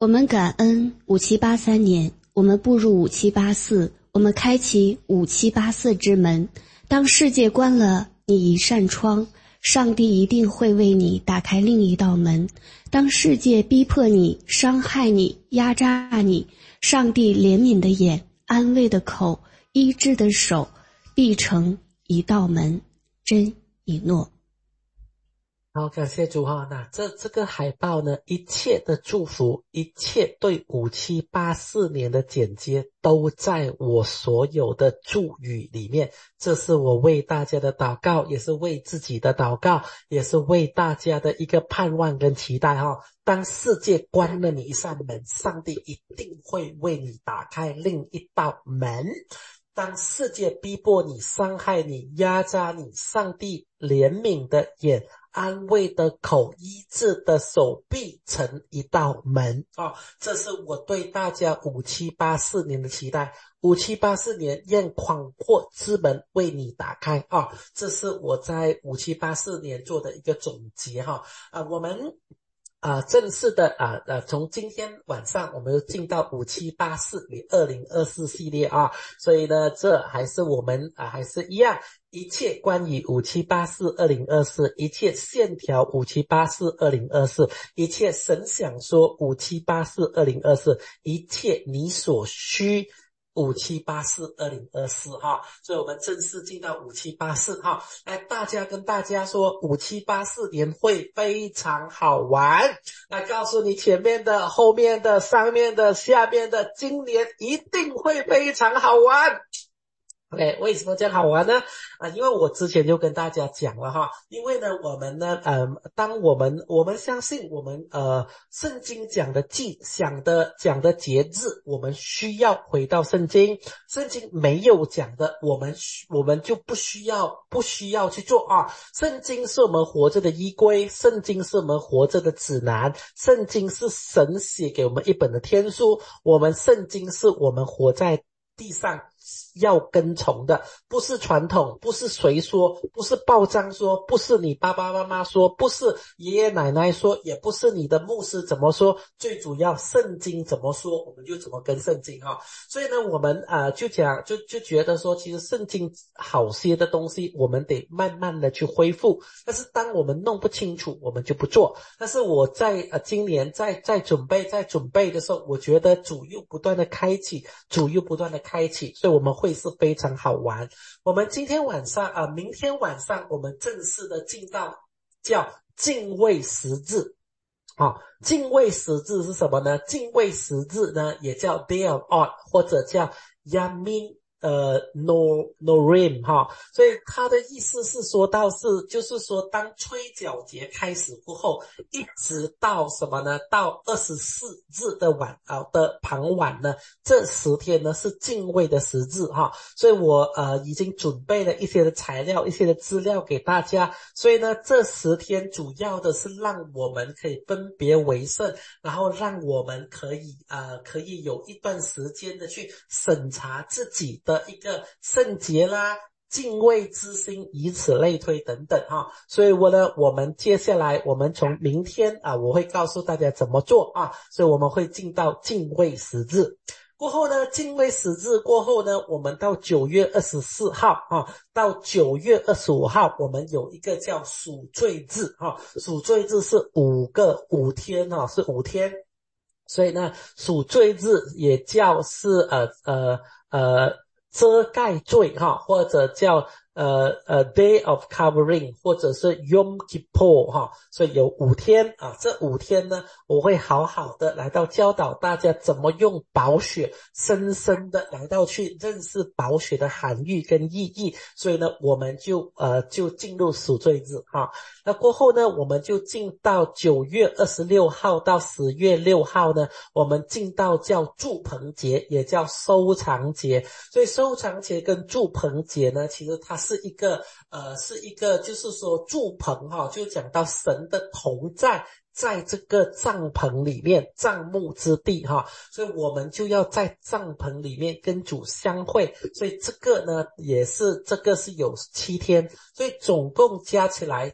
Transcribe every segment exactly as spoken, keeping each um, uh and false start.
我们感恩五七八三年，我们步入五七八四，我们开启五七八四之门。当世界关了你一扇窗，上帝一定会为你打开另一道门。当世界逼迫你、伤害你、压榨你，上帝怜悯的眼、安慰的口、医治的手，必成一道门。真以诺。 好，感谢主哈。那这这个海报呢，一切的祝福，一切对五七八四年的简介都在我所有的祝语里面。这是我为大家的祷告，也是为自己的祷告，也是为大家的一个盼望跟期待哈。当世界关了你一扇门，上帝一定会为你打开另一道门。当世界逼迫你、伤害你、压榨你，上帝怜悯的眼、安慰的口、医治的手，必成一道门哦。这是我对大家五七八四年的期待。五七八四年，愿广阔之门为你打开啊、哦！这是我在五七八四年做的一个总结哈啊、呃，我们。啊、呃，正式的啊呃，从今天晚上我们就进到五七八四二零二四系列啊，所以呢，这还是我们啊还是一样，一切关于五七八四二零二四，一切线条五七八四二零二四，一切神想说五七八四二零二四，一切你所需。五七八四二零二四哈，所以我们正式进到五七八四哈。来，大家跟大家说，五七八四年会非常好玩。来告诉你前面的、后面的、上面的、下面的，今年一定会非常好玩。OK， 为什么这样好玩呢？啊，因为我之前就跟大家讲了哈，因为呢，我们呢，呃，当我们我们相信我们呃，圣经讲的祭、讲的讲的节日，我们需要回到圣经。圣经没有讲的，我们我们就不需要不需要去做啊。圣经是我们活着的依归，圣经是我们活着的指南，圣经是神写给我们一本的天书，我们圣经是我们活在地上要跟从的，不是传统，不是谁说，不是报章说，不是你爸爸妈妈说，不是爷爷奶奶说，也不是你的牧师怎么说，最主要圣经怎么说，我们就怎么跟圣经哈。所以呢，我们啊、呃、就讲就就觉得说，其实圣经好些的东西，我们得慢慢的去恢复。但是当我们弄不清楚，我们就不做。但是我在呃今年在在准备在准备的时候，我觉得主又不断的开启，主又不断的开启，所以我们会是非常好玩。我们今天晚上啊、呃，明天晚上我们正式的进到叫敬畏十字。啊，敬畏十字是什么呢？敬畏十字呢，也叫 Day of Art， 或者叫 Yamin 呃 No Norim 哈，所以它的意思是说到是，就是说当吹角节开始过后，一直到什么呢？到二十四日的晚啊的傍晚呢，这十天呢是敬畏的十字哈，所以我呃已经准备了一些的材料，一些的资料给大家，所以呢这十天主要的是让我们可以分别为圣，然后让我们可以呃可以有一段时间的去审查自己的的一个圣洁啦、敬畏之心，以此类推等等哈。所以我呢，我们接下来我们从明天啊，我会告诉大家怎么做啊。所以我们会进到敬畏十字过后呢，敬畏十字过后呢，我们到九月二十四号啊，到九月二十五号，我们有一个叫赎罪日啊，赎罪日是五个五天啊，是五天。所以呢，赎罪日也叫是呃呃呃。遮盖罪哈，或者叫呃呃 Day of Covering， 或者是 Yom Kippur 哈，所以有五天啊，这五天呢，我会好好的来到教导大家怎么用宝血，深深的来到去认识宝血的含义跟意义，所以呢，我们就呃就进入赎罪日哈。那过后呢，我们就进到九月二十六号到十月六号呢，我们进到叫祝棚节，也叫收藏节，所以收收藏节跟祝棚节呢，其实它是一个呃是一个就是说祝棚哈、哦，就讲到神的同在在这个帐篷里面，帐幕之地哈、哦，所以我们就要在帐篷里面跟主相会，所以这个呢也是这个是有七天，所以总共加起来这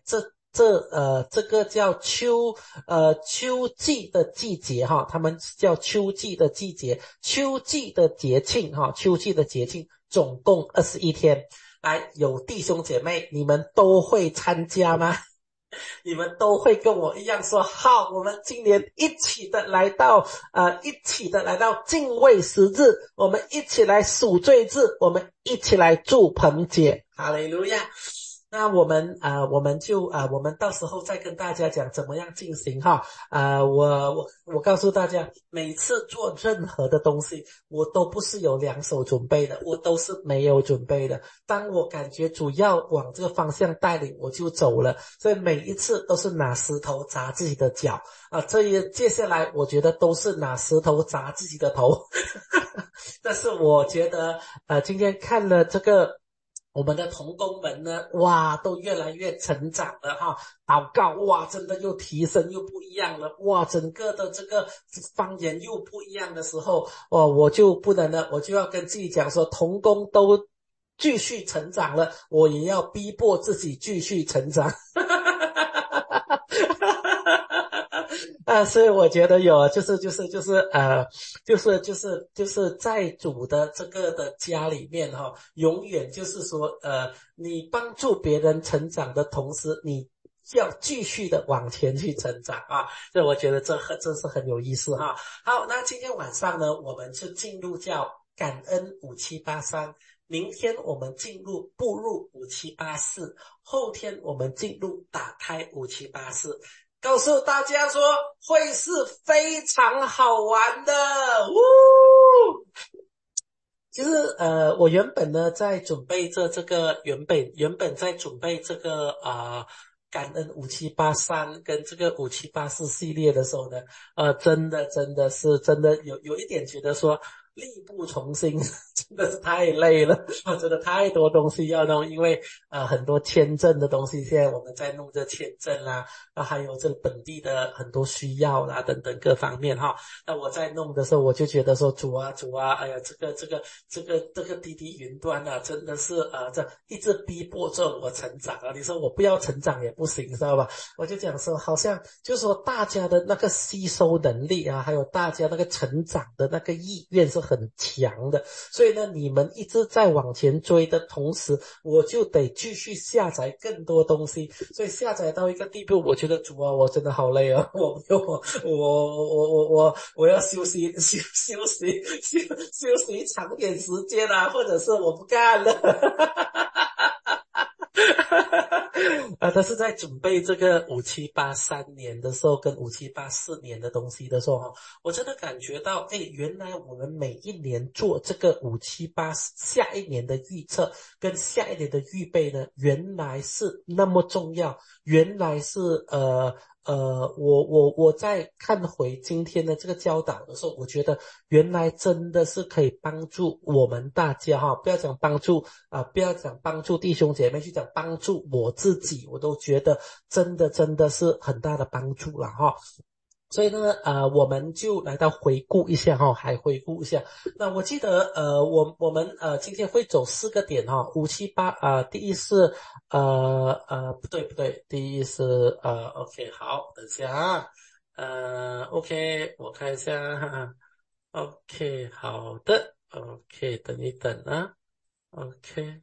这呃这个叫秋呃秋季的季节哈，他们叫秋季的季节，秋季的节庆哈，秋季的节庆总共二十一天。来，有弟兄姐妹，你们都会参加吗？你们都会跟我一样说好，我们今年一起的来到呃，一起的来到敬畏十日，我们一起来数罪日，我们一起来祝棚节，哈利路亚。那我们啊、呃，我们就啊、呃，我们到时候再跟大家讲怎么样进行哈。啊、呃，我我我告诉大家，每次做任何的东西，我都不是有两手准备的，我都是没有准备的。当我感觉主要往这个方向带领，我就走了。所以每一次都是拿石头砸自己的脚啊、呃，这一接下来我觉得都是拿石头砸自己的头。但是我觉得呃，今天看了这个。我们的同工们呢，哇，都越来越成长了哈！祷告，哇，真的又提升又不一样了，哇，整个的这个方言又不一样的时候，哦，我就不能了，我就要跟自己讲说，同工都继续成长了，我也要逼迫自己继续成长。啊，所以我觉得有，就是就是就是呃，就是就是就是在主的这个的家里面哈、哦，永远就是说呃，你帮助别人成长的同时，你要继续的往前去成长啊。所以我觉得这很真是很有意思哈。好，那今天晚上呢，我们就进入叫感恩五七八三。明天我们进入步入五七八四，后天我们进入打开五七八四。告诉大家说会是非常好玩的，呜！其实呃，我原本呢在准备这这个原本原本在准备这个啊、呃、感恩五七八三跟这个五七八四系列的时候呢，呃，真的真的是真的有有一点觉得说。力不从心，真的是太累了，真的太多东西要弄，因为呃很多签证的东西，现在我们在弄这签证啦，啊还有这本地的很多需要啦等等各方面哈。那我在弄的时候，我就觉得说主啊主啊，哎呀这个这个这个这个滴滴云端啊，真的是呃这一直逼迫着我成长啊。你说我不要成长也不行，知道吧？我就讲说，好像就是说大家的那个吸收能力啊，还有大家那个成长的那个意愿是很强的，所以呢，你们一直在往前追的同时，我就得继续下载更多东西，所以下载到一个地步，我觉得主啊，我真的好累啊，我我我我我我我要休息休休息休休息长点时间啊，或者是我不干了。啊，他是在准备这个五七八三年的时候，跟五七八四年的东西的时候，哈，我真的感觉到，哎，原来我们每一年做这个五七八下一年的预测跟下一年的预备呢，原来是那么重要，原来是呃。呃，我我我在看回今天的这个教导的时候，我觉得原来真的是可以帮助我们大家哈，不要讲帮助啊、呃，不要讲帮助弟兄姐妹，去讲帮助我自己，我都觉得真的真的是很大的帮助了哈。所以呢，呃，我们就来到回顾一下哈，还回顾一下。那我记得，呃，我我们呃今天会走四个点哈，五七八啊，第一是呃呃不对不对，第一是呃 OK 好，等一下啊，呃 OK 我看一下哈哈 ，OK 好的 ，OK 等一等啊 ，OK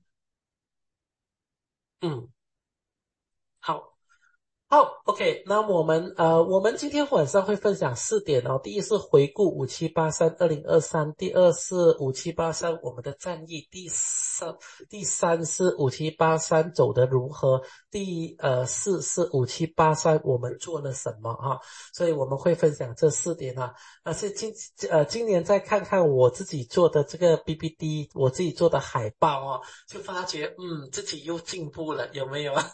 嗯好。好 ，OK，那我们呃，我们今天晚上会分享四点哦。第一是回顾五七八三二零二三，第二是五七八三我们的战役，第三第三是五七八三走得如何，第呃四是五七八三我们做了什么哈、啊。所以我们会分享这四点啊。而是今呃今年再看看我自己做的这个 B B D， 我自己做的海报啊，就发觉嗯自己又进步了，有没有啊？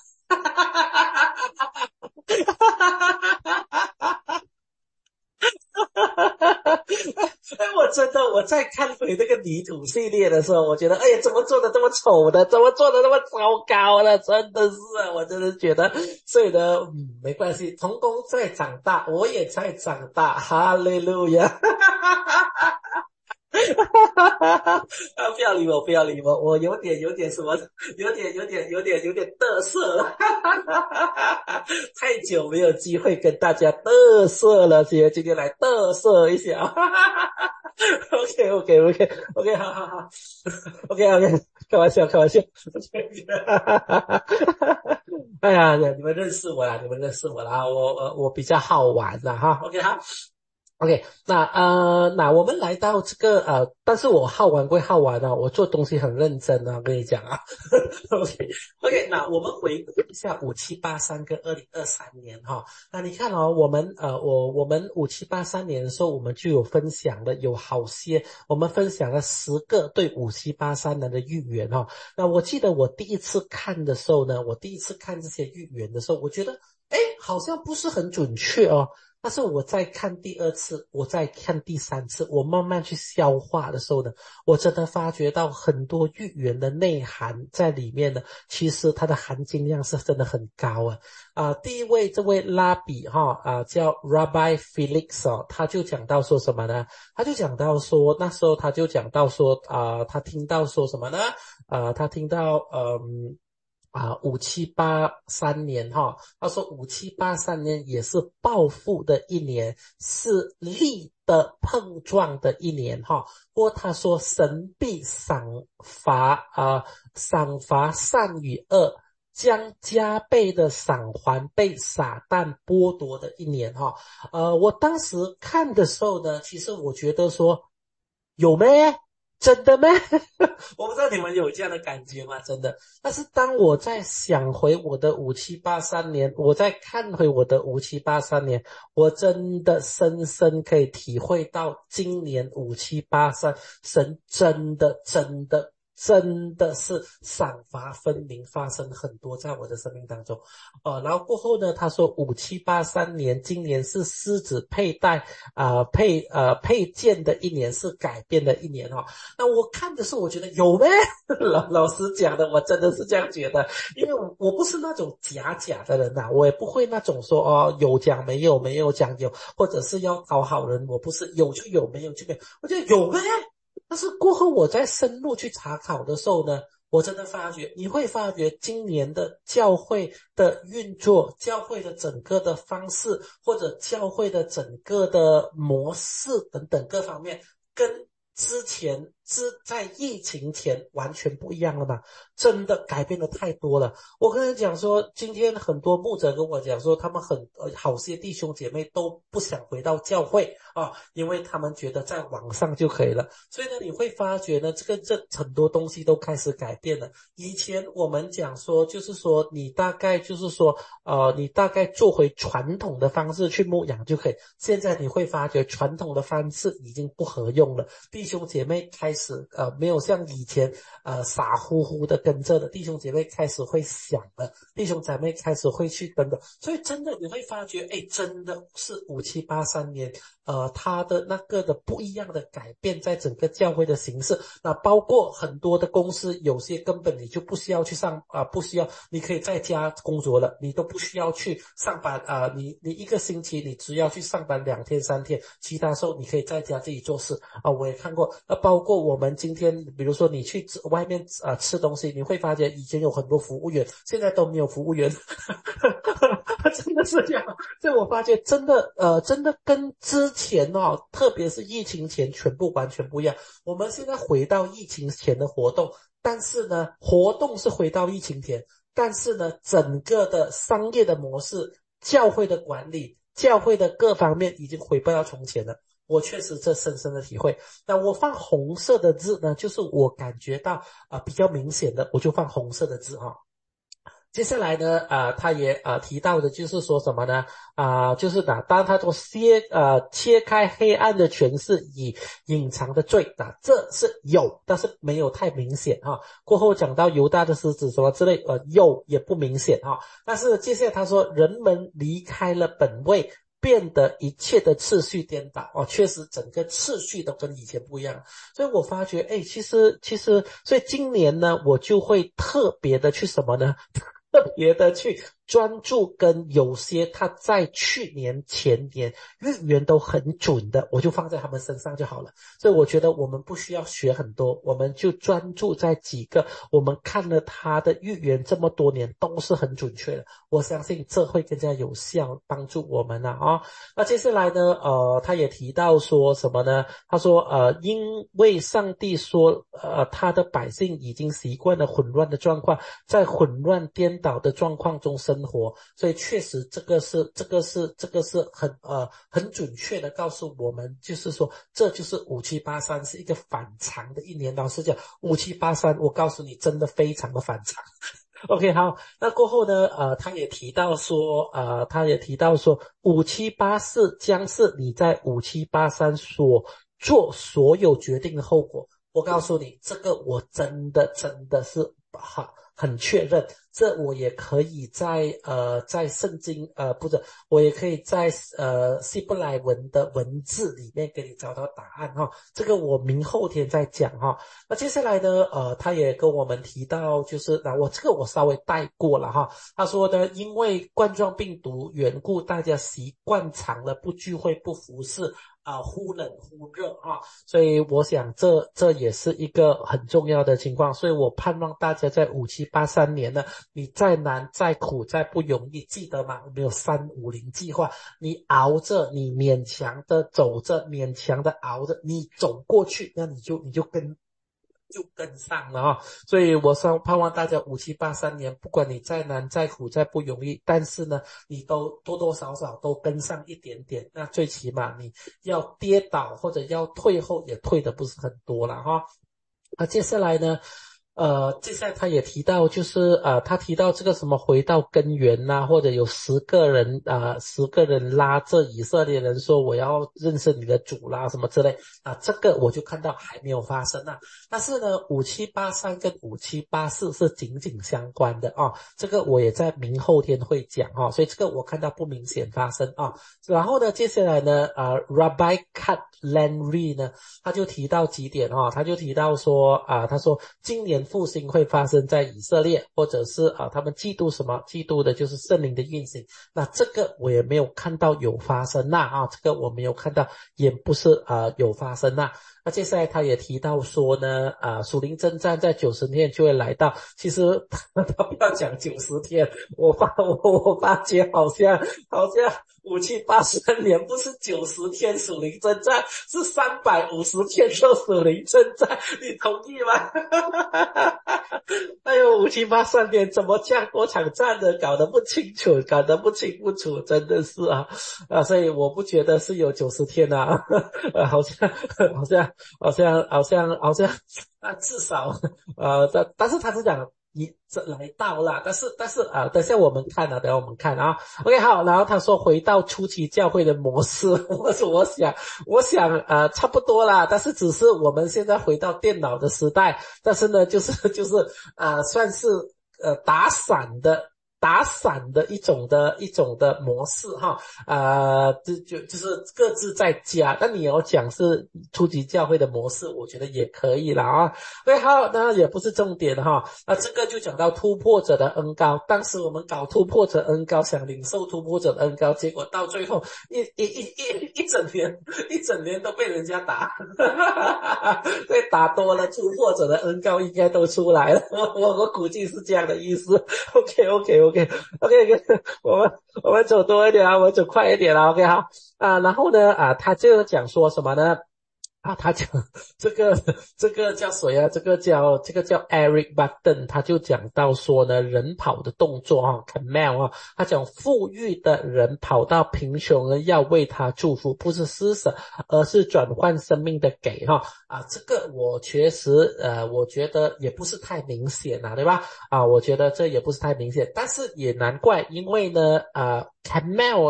哎，我真的我在看回那个泥土系列的时候，我觉得，哎呀，怎么做的这么丑的，怎么做的那么糟糕的，真的是啊，我真的觉得，所以呢，嗯，没关系，童工在长大，我也在长大，哈利路亚。 啊，不要理我，不要理我，我有点有点什么，有点有点有点有点嘚瑟了，太久没有机会跟大家嘚瑟了，今天今天来嘚瑟一下，OK OK OK OK， 好好好，OK OK， 开玩笑开玩笑，哎呀，你们认识我啦，你们认识我啦，我我我比较好玩的哈 ，OK 好。OK，那呃，那我们来到这个呃，但是我好玩归好玩啊，我做东西很认真啊，我跟你讲啊。OK OK，那我们回顾一下五七八三跟二零二三年哈。那你看哦，我们呃，我我们五七八三年的时候，我们就有分享了有好些，我们分享了十个对五七八三年的预言哈。那我记得我第一次看的时候呢，我第一次看这些预言的时候，我觉得哎，好像不是很准确哦。但是我在看第二次，我在看第三次，我慢慢去消化的时候呢，我真的发觉到很多预言的内涵在里面呢，其实它的含金量是真的很高啊。啊、呃，第一位这位拉比哈啊、呃、叫 Rabbi Felix 哦，他就讲到说什么呢？他就讲到说那时候他就讲到说啊、呃，他听到说什么呢？啊、呃，他听到嗯。啊，五七八三年哈，他说五七八三年也是暴富的一年，是力的碰撞的一年哈。不过他说神必赏罚啊，赏罚善与恶，将加倍的赏还被撒旦剥夺的一年哈。呃，我当时看的时候呢，其实我觉得说有没？真的咩？我不知道你们有这样的感觉吗？真的。但是当我在想回我的五七八三年，我在看回我的五七八三年，我真的深深可以体会到今年五七八三神真的真的真的是赏罚分明，发生很多在我的生命当中。呃，然后过后呢，他说五七八三年，今年是狮子佩戴啊、呃、配呃配件的一年，是改变的一年哈、哦。那我看的是，我觉得有咩？老老实讲的，我真的是这样觉得，因为我我不是那种假假的人呐、啊，我也不会那种说哦有讲没有，没有讲有，或者是要讨好人，我不是有就有，没有就没有，我觉得有咩？但是过后我在深入去查考的时候呢，我真的发觉，你会发觉今年的教会的运作，教会的整个的方式，或者教会的整个的模式等等各方面，跟之前之在疫情前完全不一样了嘛，真的改变的太多了。我跟你讲说，今天很多牧者跟我讲说，他们很呃好些弟兄姐妹都不想回到教会啊，因为他们觉得在网上就可以了。所以呢，你会发觉呢，这个这很多东西都开始改变了。以前我们讲说，就是说你大概就是说呃，你大概做回传统的方式去牧养就可以。现在你会发觉传统的方式已经不合用了。弟兄姐妹开始呃没有像以前呃傻乎乎的跟着的，弟兄姐妹开始会想了，弟兄姐妹开始会去跟的，所以真的你会发觉，哎，真的是五七八三年呃他的那个的不一样的改变在整个教会的形式，那包括很多的公司，有些根本你就不需要去上啊、呃，不需要，你可以在家工作了，你都不需要去上班啊、呃，你你一个星期你只要去上班两天三天，其他时候你可以在家自己做事啊、呃，我也看过，呃，包括我们今天比如说你去外面啊、呃、吃东西，你会发觉以前有很多服务员，现在都没有服务员真的是这样，所以我发觉真的呃真的跟之前哦，特别是疫情前全部完全不一样。我们现在回到疫情前的活动，但是呢活动是回到疫情前，但是呢整个的商业的模式，教会的管理，教会的各方面已经回不到从前了。我确实这深深的体会。那我放红色的字呢，就是我感觉到啊、呃、比较明显的，我就放红色的字哈、哦。接下来呢，啊、呃，他也啊、呃、提到的就是说什么呢？啊、呃，就是呢，当他说切呃切开黑暗的权势以隐藏的罪啊，这是有，但是没有太明显哈、啊。过后讲到犹大的狮子什么之类，呃，有也不明显哈、啊。但是接下来他说，人们离开了本位，变得一切的次序颠倒哦，确实整个次序都跟以前不一样，所以我发觉，哎，其实其实，所以今年呢，我就会特别的去什么呢？特别的去专注跟有些他在去年前年预言都很准的，我就放在他们身上就好了。所以我觉得我们不需要学很多，我们就专注在几个我们看了他的预言这么多年都是很准确的，我相信这会更加有效帮助我们啊、哦、那接下来呢呃他也提到说什么呢，他说呃因为上帝说呃他的百姓已经习惯了混乱的状况，在混乱颠倒的状况中生活，所以确实这个是这个是这个是很呃很准确的告诉我们，就是说这就是五七八三是一个反常的一年。老实讲五七八三我告诉你真的非常的反常OK 好，那过后呢呃他也提到说呃他也提到说五七八四将是你在五七八三所做所有决定的后果。我告诉你这个我真的真的是很很确认，这我也可以在呃在圣经呃不是我也可以在呃希伯来文的文字里面给你找到答案哈、哦，这个我明后天再讲哈、哦。那接下来呢呃他也跟我们提到就是那我这个我稍微带过了哈，他说呢因为冠状病毒缘故，大家习惯长了不聚会不服侍啊、呃，忽冷忽热啊，所以我想这这也是一个很重要的情况，所以我盼望大家在五七八三年呢，你再难再苦再不容易，记得吗？我们有三五零计划，你熬着，你勉强的走着，勉强的熬着，你走过去，那你就你就跟。就跟上了啊、哦，所以我希盼望大家五七八三年，不管你再难再苦再不容易，但是呢，你都多多少少都跟上一点点，那最起码你要跌倒或者要退后也退的不是很多了哈、哦。那接下来呢？呃，接下来他也提到，就是呃，他提到这个什么回到根源呐、啊，或者有十个人啊、呃，十个人拉着以色列人说我要认识你的主啦，什么之类啊，这个我就看到还没有发生啊。但是呢，五七八三跟五七八四是紧紧相关的啊，这个我也在明后天会讲啊，所以这个我看到不明显发生啊。然后呢，接下来呢，呃 ，Rabbi Kat Landry 呢，他就提到几点啊，他就提到说啊，他说今年复兴会发生在以色列，或者是啊，他们嫉妒什么？嫉妒的就是圣灵的运行。那这个我也没有看到有发生呐啊，这个我没有看到，也不是啊有发生呐。那接下来他也提到说呢，啊，属灵征战在九十天就会来到。其实他他不要讲九十天，我发我我发觉好像好像五七八三年不是九十天属灵征战，是三百五十天做属灵征战，你同意吗？哎呦，五七八三年怎么这样多场战的，搞得不清楚，搞得不清不楚，真的是啊啊！所以我不觉得是有九十天啊，呃，好像好像好像好像好像啊，至少呃，但但是他是讲你这来到了，但是但是啊、呃，等一下我们看啊，等一下我们看啊 ，OK 好，然后他说回到初期教会的模式，我说我想我想呃差不多啦，但是只是我们现在回到电脑的时代，但是呢就是就是呃算是呃打散的。打散的一种的一种的模式哈，呃，就就就是各自在家。那你要讲是初级教会的模式，我觉得也可以啦啊。对，好，那也不是重点哈。那这个就讲到突破者的恩膏。当时我们搞突破者恩膏，想领受突破者的恩膏，结果到最后一一一一一整年一整年都被人家打，对，打多了突破者的恩膏应该都出来了。我我我估计是这样的意思。OK OK OK。OK OK OK， 我们我们走多一点啊，我们走快一点啊 OK 好啊，然后呢啊，他就讲说什么呢？啊，他讲这个这个叫谁啊？这个叫这个叫 Eric Button， 他就讲到说呢，人跑的动作啊 ，camel 啊，他讲富裕的人跑到贫穷人要为他祝福，不是施舍，而是转换生命的给哈啊，这个我确实呃，我觉得也不是太明显啊，对吧？啊，我觉得这也不是太明显，但是也难怪，因为呢啊 ，camel 呢。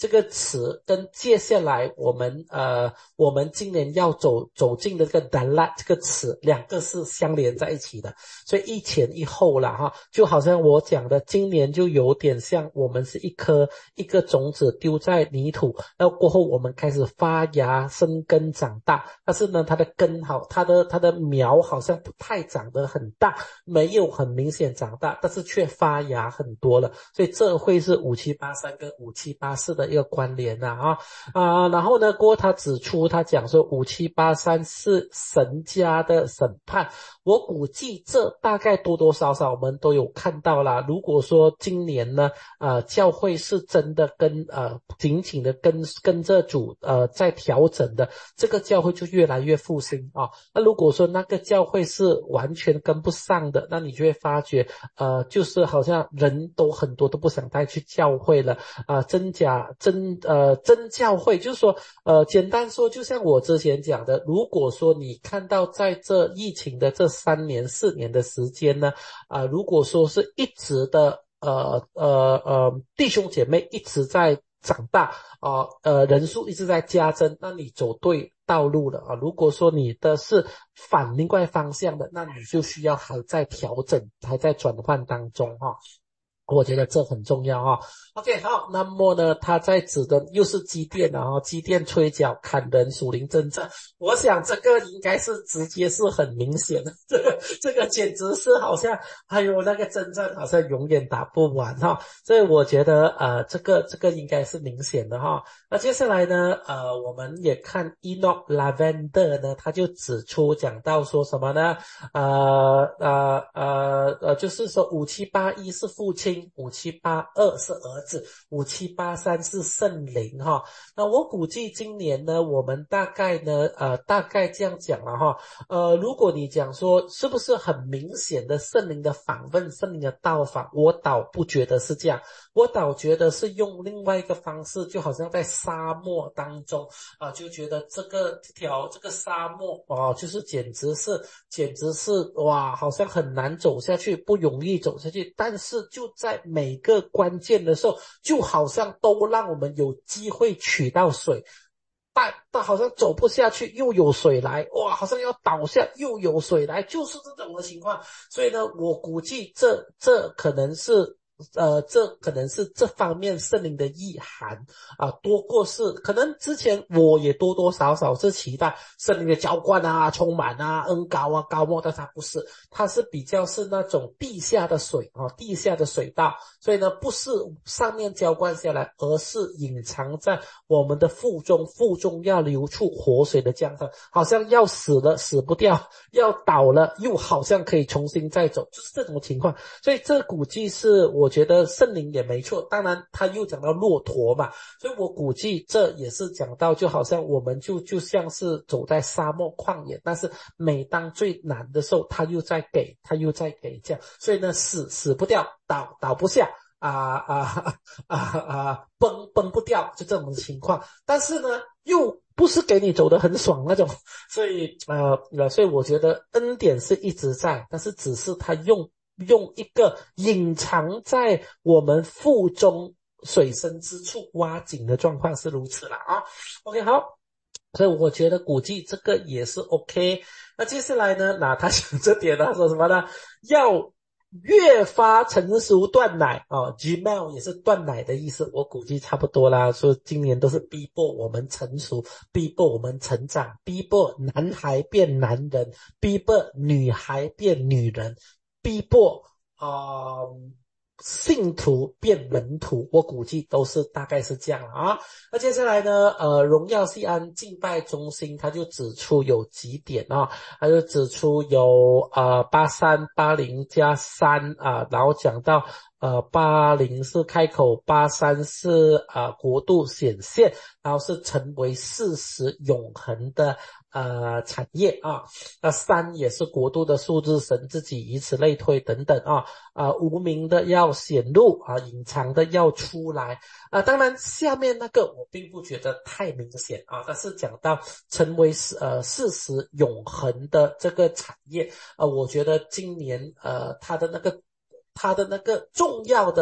这个词跟接下来我们呃我们今年要走走进的这个 Dalat 这个词，两个是相连在一起的，所以一前一后啦哈，就好像我讲的，今年就有点像我们是一颗一个种子丢在泥土，然后过后我们开始发芽生根长大，但是呢它的根好，它的它的苗好像不太长得很大，没有很明显长大，但是却发芽很多了，所以这会是五七八三跟五七八四的一个关联呐啊啊，然后呢，过后他指出，他讲说五七八三是神家的审判，我估计这大概多多少少我们都有看到啦。如果说今年呢，呃，教会是真的跟呃紧紧的跟跟着主呃在调整的，这个教会就越来越复兴啊。那如果说那个教会是完全跟不上的，那你就会发觉呃，就是好像人都很多都不想再去教会了啊、呃，真假真呃真教会，就是说呃简单说，就像我之前讲的，如果说你看到在这疫情的这三年四年的时间呢，啊、呃，如果说是一直的呃呃呃弟兄姐妹一直在长大啊，呃人数一直在加增，那你走对道路了啊。如果说你的是反另外方向的，那你就需要还在调整，还在转换当中哈、啊。我觉得这很重要啊。OK， 好，那么呢，他在指的又是机电啊，机电吹角砍人属灵征战，我想这个应该是直接是很明显的，这个这个简直是好像还有那个征战好像永远打不完哈，所以我觉得呃这个这个应该是明显的哈。那接下来呢，呃我们也看 Enoch Lavender 呢，他就指出讲到说什么呢？呃呃呃呃，就是说五七八一是父亲，五七八二是儿子，五七八三是圣灵哈。那我估计今年呢，我们大概呢，呃，大概这样讲了哈。呃，如果你讲说是不是很明显的圣灵的访问、圣灵的到访，我倒不觉得是这样，我倒觉得是用另外一个方式，就好像在沙漠当中啊、呃，就觉得这个条这个沙漠哦，就是简直是简直是哇，好像很难走下去，不容易走下去，但是就在每个关键的时候，就好像都让我们有机会取到水。但但好像走不下去，又有水来，哇，好像要倒下，又有水来，就是这种的情况。所以呢，我估计这这可能是呃，这可能是这方面圣灵的意涵啊，多过是可能之前我也多多少少是期待圣灵的浇灌啊、充满啊、恩膏啊、膏抹，但它不是，它是比较是那种地下的水啊，地下的水道，所以呢，不是上面浇灌下来，而是隐藏在我们的腹中，腹中要流出活水的江河，好像要死了死不掉，要倒了又好像可以重新再走，就是这种情况。所以这估计是我觉得圣灵也没错，当然他又讲到骆驼嘛，所以我估计这也是讲到就好像我们就就像是走在沙漠旷野，但是每当最难的时候他又在给他又在给这样，所以呢死死不掉，倒倒不下啊啊啊啊崩崩不掉，就这种情况，但是呢又不是给你走得很爽那种，所以呃呃，所以我觉得恩典是一直在，但是只是他用用一个隐藏在我们腹中水深之处挖井的状况是如此了啊。OK， 好，所以我觉得估计这个也是 OK。那接下来呢，那他讲这点他说什么呢？要越发成熟断奶啊 ，Gmail 也是断奶的意思，我估计差不多啦。说今年都是逼迫我们成熟，逼迫我们成长，逼迫男孩变男人，逼迫女孩变女人，逼迫啊、呃、信徒变门徒，我估计都是大概是这样啊。那接下来呢，呃，荣耀西安敬拜中心他就指出有几点啊，他就指出有呃八三八零加三啊，然后讲到呃八零是开口，八三是呃国度显现，然后是成为事实永恒的呃产业啊，那三也是国度的数字，神自己以此类推等等啊，啊无名的要显露啊，隐藏的要出来啊，当然下面那个我并不觉得太明显啊，但是讲到成为呃事实永恒的这个产业啊，我觉得今年呃它的那个它的那个重要的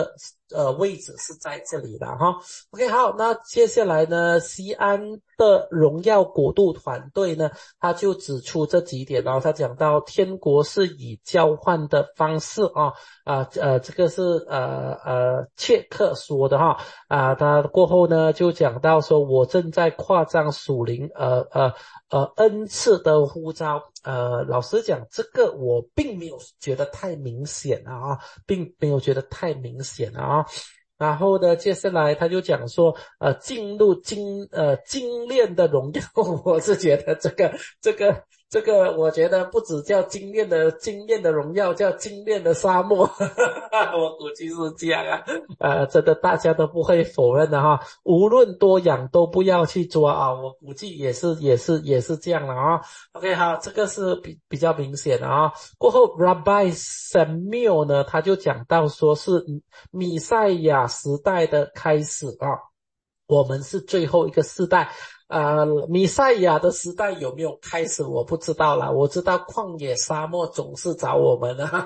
呃位置是在这里的哈。OK， 好，那接下来呢，西安的荣耀国度团队呢，他就指出这几点，然后他讲到天国是以交换的方式啊啊呃这个是呃呃切克说的哈啊，他过后呢就讲到说，我正在扩张属灵呃呃呃恩赐的呼召，呃老实讲，这个我并没有觉得太明显啊，并没有觉得太明显啊。然后呢，接下来他就讲说，呃，进入精呃精炼的荣耀，我是觉得这个这个这个，我觉得不只叫精炼的精炼的荣耀，叫精炼的沙漠，我估计是这样啊，呃，真的大家都不会否认的哈，无论多痒都不要去抓啊，我估计也是也是也是这样的啊。OK， 好，这个是比比较明显的啊。过后 Rabbi Samuel 呢，他就讲到说是弥赛亚时代的开始啊，我们是最后一个世代。呃，弥赛亚的时代有没有开始我不知道啦，我知道旷野沙漠总是找我们啊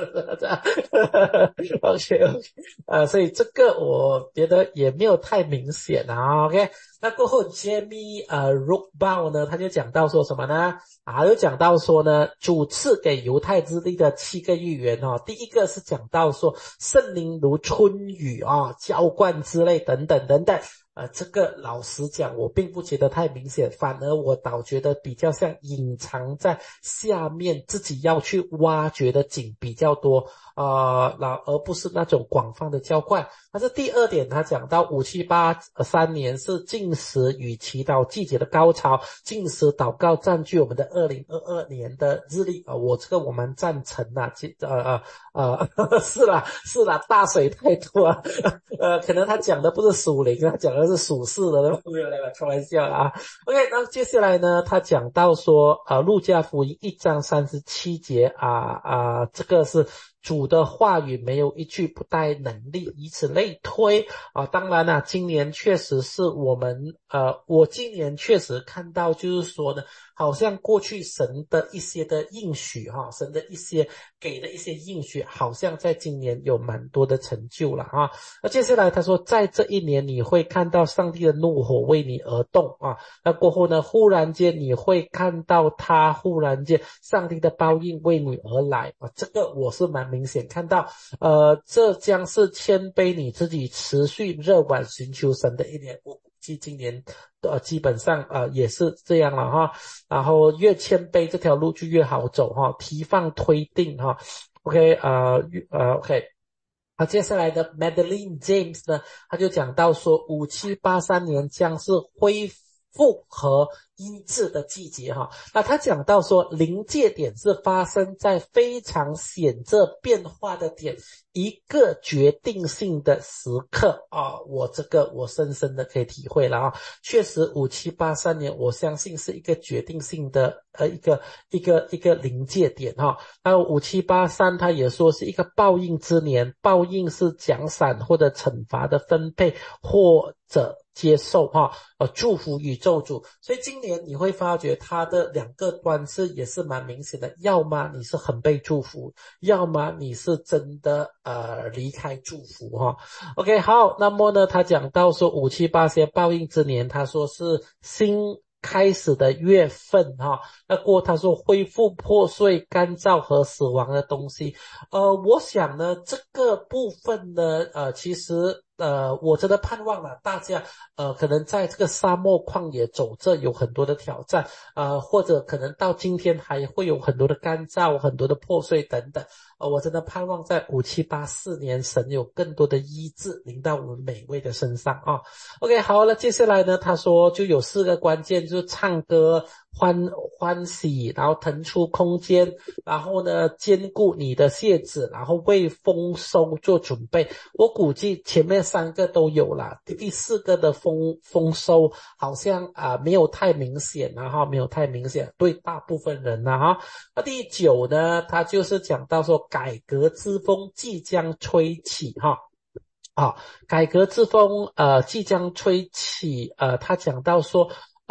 OK OK， 呃，所以这个我觉得也没有太明显啊 OK。 那过后 Jamie 呃 Rookbaugh 呢，他就讲到说什么呢啊，就讲到说呢，主赐给犹太之地的七个预言哦，第一个是讲到说圣灵如春雨啊，浇灌之类等等等等。呃，这个老实讲，我并不觉得太明显，反而我倒觉得比较像隐藏在下面，自己要去挖掘的井比较多，呃，而不是那种广泛的浇灌。但是第二点，他讲到五七八三年是禁食与祈祷季节的高潮，禁食祷告占据我们的二零二二年的日历啊、呃，我这个我蛮赞成啦，呃呃呃，是啦是啦，大水太多了，呃，可能他讲的不是属灵，他讲的是属世的，没有来开玩笑啊。OK， 那接下来呢，他讲到说，呃，路加福音一章三十七节啊啊，这个是主的话语没有一句不带能力，以此类推啊。当然啦、啊，今年确实是我们呃，我今年确实看到就是说呢，好像过去神的一些的应许哈，神的一些给的一些应许，好像在今年有蛮多的成就了啊。那接下来他说，在这一年你会看到上帝的怒火为你而动啊。那过后呢，忽然间你会看到他忽然间上帝的报应为你而来啊。这个我是蛮明显看到，呃，这将是谦卑你自己持续热婉寻求神的一年。我估计今年呃基本上呃也是这样了哈。然后越谦卑这条路就越好走哈，提放推定哈。OK， 呃呃 OK。好，接下来的 Madeline James 呢，他就讲到说五七八三年将是恢复和医治的季节哈。那他讲到说临界点是发生在非常显著变化的点，一个决定性的时刻啊，我这个我深深的可以体会了啊。确实五七八三年我相信是一个决定性的呃一个一个一个临界点哈。那五七八三他也说是一个报应之年，报应是奖赏或者惩罚的分配或者接受哈，呃，祝福与咒诅。所以今年你会发觉它的两个端是也是蛮明显的，要么你是很被祝福，要么你是真的呃离开祝福哈。OK， 好，那么呢，他讲到说五七八些报应之年，他说是新开始的月份哈。那过他说恢复破碎、干燥和死亡的东西。呃，我想呢，这个部分呢，呃，其实。呃，我真的盼望了大家，呃，可能在这个沙漠旷野走着有很多的挑战，呃，或者可能到今天还会有很多的干燥、很多的破碎等等。呃，我真的盼望在五七八四年，神有更多的医治临到我们每位的身上啊。OK， 好了，接下来呢，他说就有四个关键，就是唱歌、欢欢喜，然后腾出空间，然后呢，兼顾你的谢子，然后为丰收做准备。我估计前面三个都有了，第四个的丰丰收好像啊、呃、没有太明显啊哈，没有太明显对大部分人啊哈。那第九呢，他就是讲到说改革之风即将吹起哈。啊，改革之风呃即将吹起，呃他讲到说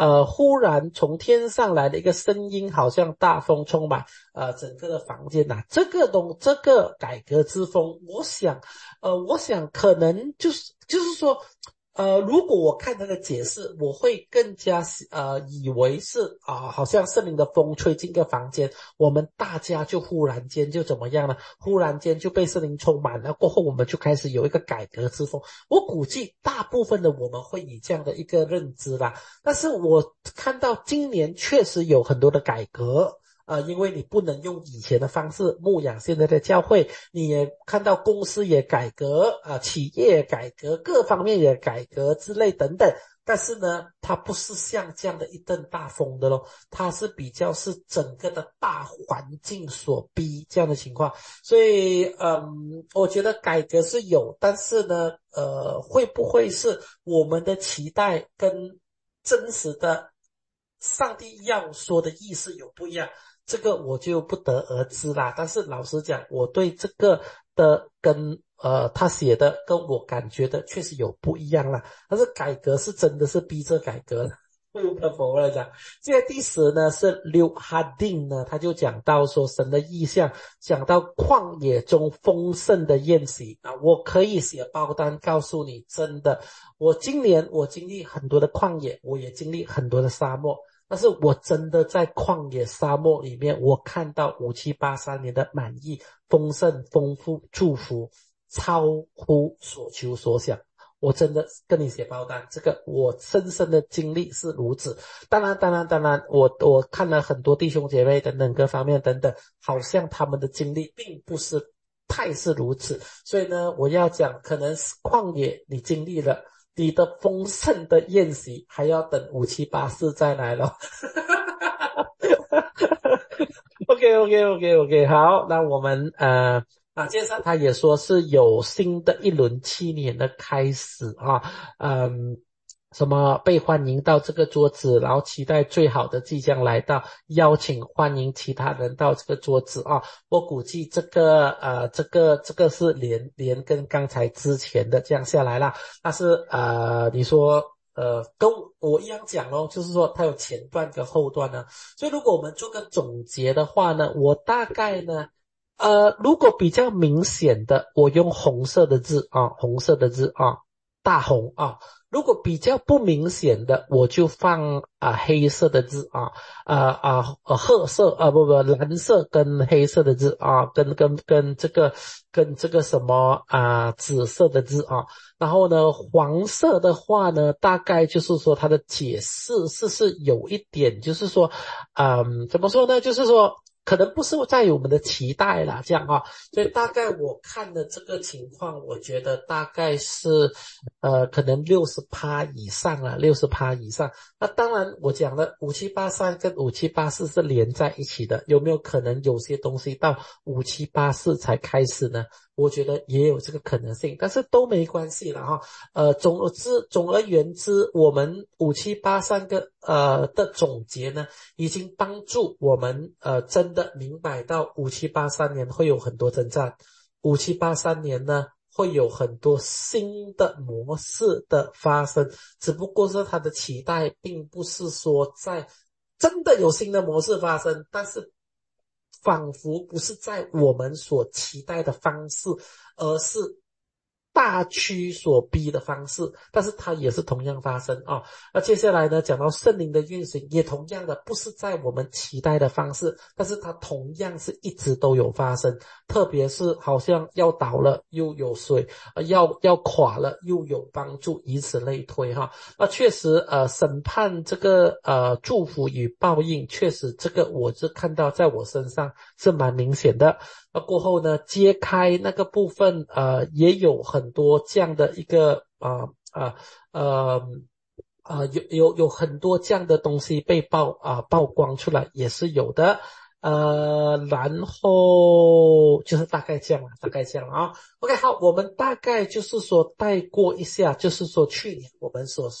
呃，忽然从天上来的一个声音，好像大风充满呃整个的房间呐、啊。这个东这个改革之风，我想，呃，我想可能就是就是说。呃，如果我看他的解释，我会更加呃以为是啊、呃，好像圣灵的风吹进个房间，我们大家就忽然间就怎么样呢？忽然间就被圣灵充满了，过后我们就开始有一个改革之风。我估计大部分的我们会以这样的一个认知啦。但是我看到今年确实有很多的改革。呃，因为你不能用以前的方式牧养现在的教会，你也看到公司也改革，啊、呃，企业也改革，各方面也改革之类等等。但是呢，它不是像这样的一阵大风的咯，它是比较是整个的大环境所逼这样的情况。所以，嗯，我觉得改革是有，但是呢，呃，会不会是我们的期待跟真实的上帝要说的意思有不一样？这个我就不得而知啦，但是老实讲，我对这个的跟呃他写的跟我感觉的确实有不一样啦。但是改革是真的是逼着改革的，不可否认的。现在第十呢是刘哈丁呢，他就讲到说神的意象，讲到旷野中丰盛的宴席啊，我可以写包单告诉你，真的，我今年我经历很多的旷野，我也经历很多的沙漠。但是我真的在旷野沙漠里面，我看到五七八三年的满意、丰盛、丰富、祝福，超乎所求所想。我真的跟你写包单，这个我深深的经历是如此。当然，当然，当然，我我看了很多弟兄姐妹等等各方面等等，好像他们的经历并不是太是如此。所以呢，我要讲，可能是旷野你经历了。你的丰盛的宴席还要等五七八四再来咯。OK OK OK OK 好，那我们呃啊，介绍他也说是有新的一轮七年的开始啊，嗯。什么被欢迎到这个桌子，然后期待最好的即将来到，邀请欢迎其他人到这个桌子啊！我估计这个呃，这个这个是连连跟刚才之前的这样下来啦。但是呃，你说呃，跟我一样讲咯，就是说它有前段跟后段呢。所以如果我们做个总结的话呢，我大概呢。呃，如果比较明显的，我用红色的字啊，红色的字啊，大红啊。如果比较不明显的，我就放啊、呃、黑色的字啊，啊啊呃褐色啊不不蓝色跟黑色的字啊，跟跟跟这个跟这个什么啊、呃、紫色的字啊。然后呢，黄色的话呢，大概就是说它的解释是是有一点，就是说，嗯，怎么说呢？就是说。可能不是在于我们的期待啦，这样啊，所以大概我看的这个情况，我觉得大概是，呃，可能六十趴以上了，六十趴以上。那当然，我讲的五七八三跟五七八四是连在一起的，有没有可能有些东西到五七八四才开始呢？我觉得也有这个可能性，但是都没关系了哈。呃，总之，总而言之，我们五七八三个呃的总结呢，已经帮助我们呃真的明白到五七八三年会有很多征战，五七八三年呢会有很多新的模式的发生，只不过是他的期待并不是说在真的有新的模式发生，但是。仿佛不是在我们所期待的方式，而是大趋所逼的方式，但是它也是同样发生啊。那接下来呢，讲到圣灵的运行，也同样的不是在我们期待的方式，但是它同样是一直都有发生。特别是好像要倒了又有水，呃、要要垮了又有帮助，以此类推哈。那确实呃，审判这个呃祝福与报应，确实这个我是看到在我身上是蛮明显的。那过后呢，揭开那个部分，呃，也有很多这样的一个啊啊呃呃有有有很多这样的东西被曝啊、呃、曝光出来，也是有的。呃，然后就是大概这样了，大概这样了啊。OK， 好，我们大概就是说带过一下，就是说去年我们所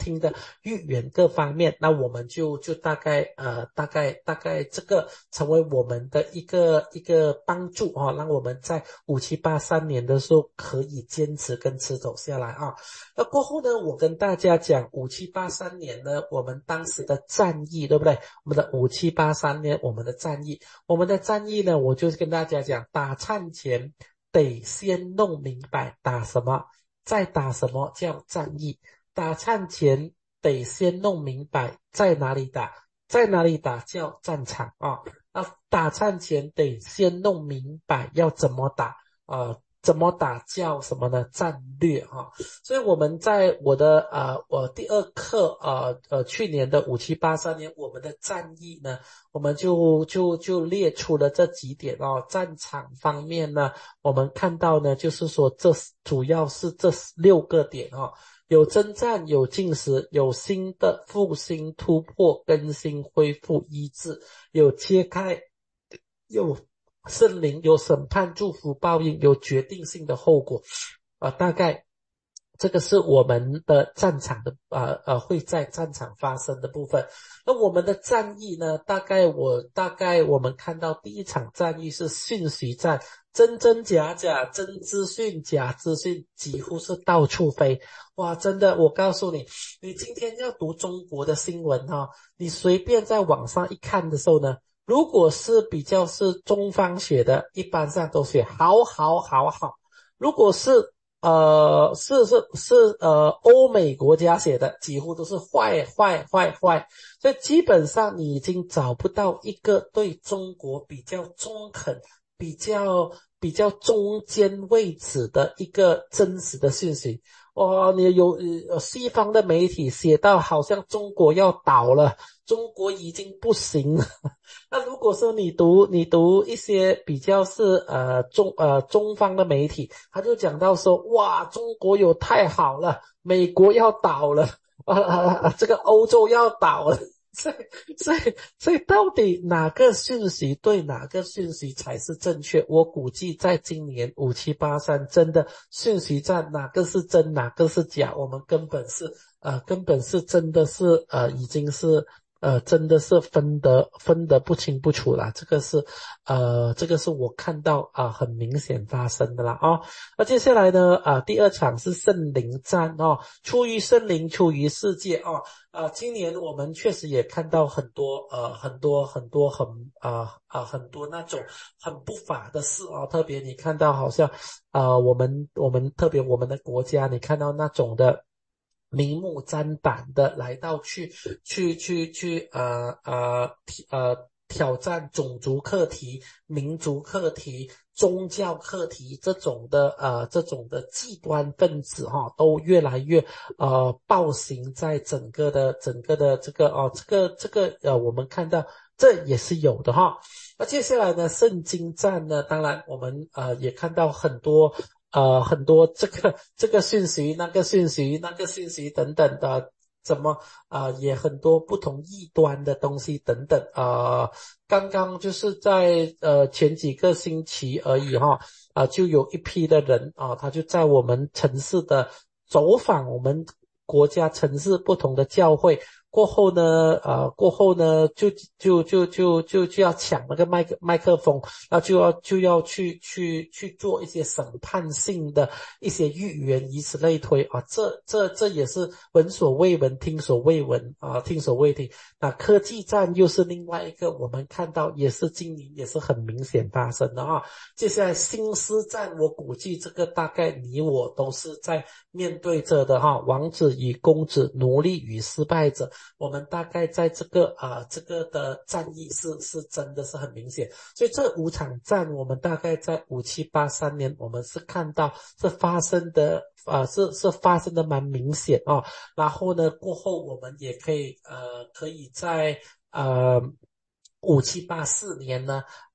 听的预言各方面，那我们就就大概呃大概大概这个成为我们的一个一个帮助啊，让我们在五七八三年的时候可以坚持跟持走下来啊。那过后呢，我跟大家讲五七八三年呢，我们当时的战役，对不对？我们的五七八三年我们的战役，我们的战役呢，我就跟大家讲，打战前得先弄明白打什么，再打什么叫战役。打战前得先弄明白在哪里打，在哪里打叫战场啊。那打战前得先弄明白要怎么打，呃，怎么打叫什么呢？战略啊。所以我们在我的呃我第二课呃呃去年的五七八三年我们的战役呢，我们就就就列出了这几点哦。战场方面呢，我们看到呢，就是说这主要是这六个点哦。有征战，有进食，有新的复兴、突破、更新、恢复、医治，有揭开，有圣灵，有审判、祝福、报应，有决定性的后果。啊、呃，大概这个是我们的战场的呃呃会在战场发生的部分。那我们的战役呢，大概我大概我们看到第一场战役是信息战，真真假假，真资讯假资讯几乎是到处飞。哇，真的，我告诉你，你今天要读中国的新闻哈、哦，你随便在网上一看的时候呢，如果是比较是中方写的，一般上都写好好好好。如果是呃是是是呃欧美国家写的，几乎都是坏坏坏坏。所以基本上你已经找不到一个对中国比较中肯、比较比较中间位置的一个真实的信息。哦，你有呃西方的媒体写到好像中国要倒了，中国已经不行了。那如果说你读你读一些比较是呃中呃中方的媒体，他就讲到说，哇，中国有太好了，美国要倒了，啊啊啊，这个欧洲要倒了。所以所以所以到底哪个讯息对，哪个讯息才是正确？我估计在今年五七八三真的讯息战，哪个是真，哪个是假，我们根本是呃根本是真的是呃已经是呃真的是分得分得不清不楚了。这个是呃这个是我看到啊、呃、很明显发生的啦哦。那接下来呢啊、呃、第二场是圣灵战哦，出于圣灵，出于世界哦。啊、呃，今年我们确实也看到很多呃很多很多很啊啊、呃呃、很多那种很不法的事哦，特别你看到好像啊、呃、我们我们特别我们的国家，你看到那种的明目张胆的来到去去去去呃呃呃挑战种族课题、民族课题、宗教课题这种的呃这种的极端分子哈、哦，都越来越呃暴行在整个的整个的这个哦这个这个呃我们看到这也是有的哈。那接下来呢，圣经战呢，当然我们呃也看到很多呃很多这个这个讯息、那个讯息、那个讯息等等的。怎么啊、呃，也很多不同异端的东西等等啊、呃。刚刚就是在呃前几个星期而已哈啊、呃，就有一批的人啊、呃，他就在我们城市的走访我们国家城市不同的教会。过后呢，呃，过后呢，就就就就就就要抢那个麦克麦克风，那就要就要去去去做一些审判性的一些预言，以此类推啊。这这这也是闻所未闻，听所未闻啊，听所未听。那科技战又是另外一个，我们看到也是今年也是很明显发生的啊。接下来新思战，我估计这个大概你我都是在面对着的哈，王子与公子，奴隶与失败者。我们大概在这个啊、呃、这个的战役是是真的是很明显，所以这五场战我们大概在五七八三年我们是看到是发生的啊、呃、是是发生的蛮明显哦。然后呢过后我们也可以呃可以在呃五七八四年呢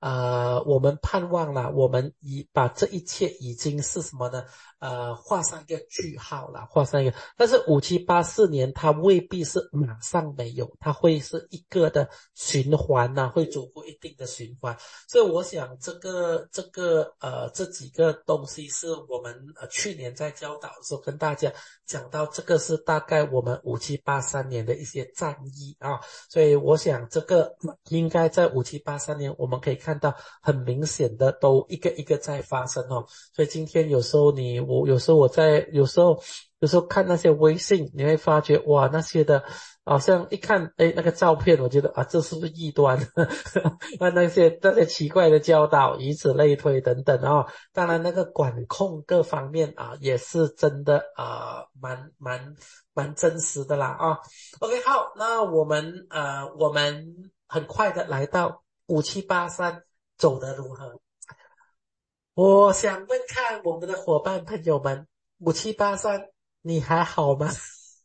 呃，我们盼望了，我们已把这一切已经是什么呢？呃，画上一个句号了，画上一个。但是五七八四年它未必是马上没有，它会是一个的循环呐、啊，会逐步一定的循环。所以我想这个这个呃这几个东西是我们呃去年在教导的时候跟大家讲到，这个是大概我们五七八三年的一些战役啊。所以我想这个应该在五七八三年我们可以看到很明显的都一个一个在发生哦。所以今天有时候你我有时候我在有时候有时候看那些微信，你会发觉哇，那些的好像一看诶那个照片，我觉得啊这是不是异端那那些那些奇怪的教导以此类推等等啊、哦。当然那个管控各方面啊也是真的啊蛮蛮蛮真实的啦啊。OK 好，那我们呃我们很快的来到五七八三走得如何？我想问看我们的伙伴朋友们，五七八三你还好吗？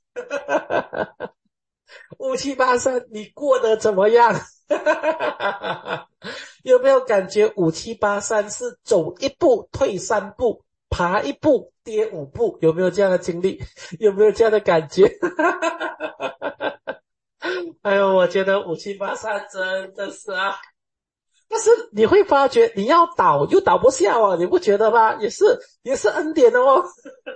五七八三你过得怎么样？有没有感觉五七八三是走一步退三步，爬一步跌五步？有没有这样的经历？有没有这样的感觉？哎呦，我觉得五七八三真的是啊，但是你会发觉你要倒又倒不下哦，你不觉得吗？也是也是恩典的哦。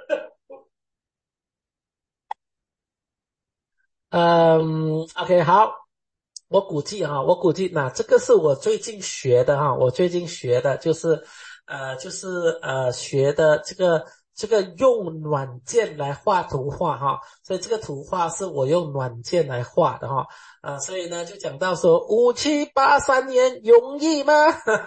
嗯，OK 好，我估计哈，我估计那这个是我最近学的哈，我最近学的就是呃就是呃学的这个这个用软件来画图画哈，所以这个图画是我用软件来画的哈。啊，所以呢，就讲到说五七八三年容易吗？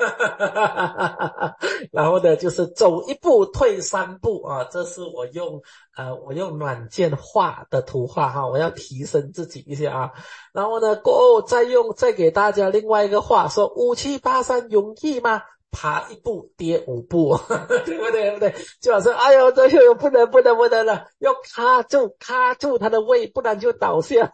然后呢，就是走一步退三步啊，这是我用呃我用软件画的图画哈，我要提升自己一下啊。然后呢，过后再用再给大家另外一个画，说五七八三容易吗？爬一步跌五步，对不对？对不对？就好像哎呦，这又不能不能不能了，要卡住卡住他的胃，不然就倒下。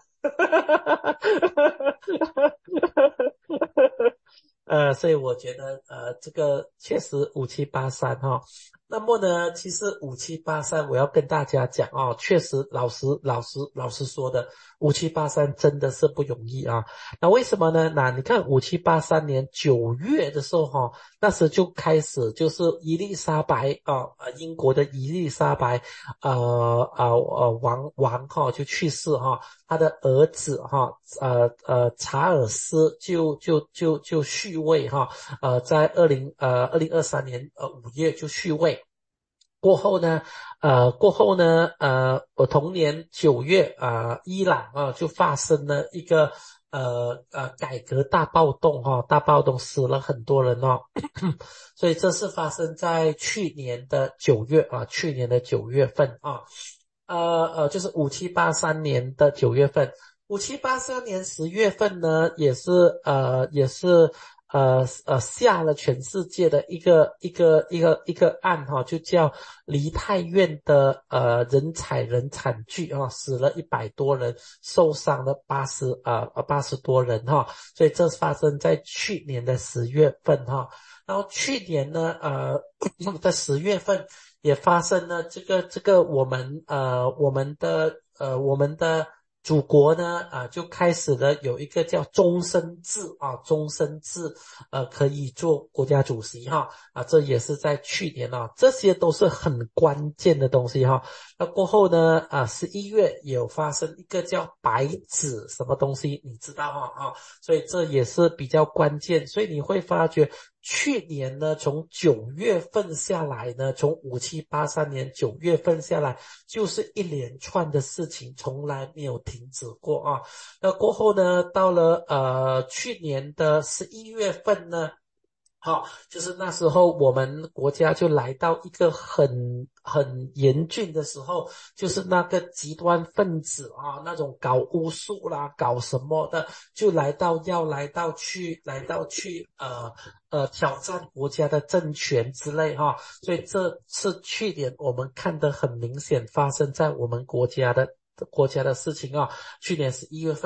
呃，所以我觉得呃，这个确实五七八三哈。那么呢，其实五七八三我要跟大家讲哦，确实老实老实老实说的，五七八三真的是不容易啊。那为什么呢？那你看五七八三年九月的时候哈，那时就开始就是伊丽莎白啊，呃英国的伊丽莎白呃呃呃王王哈就去世哈。他的儿子哈，呃呃，查尔斯就就就就续位哈，呃，在二零呃二零二三年呃五月就续位。过后呢，呃，过后呢，呃，我同年九月啊、呃，伊朗啊就发生了一个呃呃改革大暴动哈、哦，大暴动死了很多人哦，所以这是发生在去年的九月啊，去年的九月份啊。呃呃，就是五七八三年的九月份，五七八三年十月份呢，也是呃也是呃呃下了全世界的一个一个一个一个案哈、哦，就叫梨泰院的呃人踩人惨剧啊，死了一百多人，受伤了八十呃八十多人哈、哦，所以这发生在去年的十月份哈、哦，然后去年呢呃在十月份。也发生了这个这个我们呃我们的呃我们的祖国呢啊、呃、就开始了有一个叫终身制啊终身制呃可以做国家主席哈啊这也是在去年啊，这些都是很关键的东西哈。那过后呢啊十一月有发生一个叫白纸什么东西你知道哈啊，所以这也是比较关键，所以你会发觉。去年呢，从九月份下来呢，从五七八三年九月份下来，就是一连串的事情，从来没有停止过啊。那过后呢，到了呃去年的十一月份呢。好，就是那时候我们国家就来到一个很很严峻的时候，就是那个极端分子啊，那种搞巫术啦，搞什么的，就来到要来到去来到去呃呃挑战国家的政权之类哈，所以这是去年我们看得很明显发生在我们国家的国家的事情啊。去年十一月份。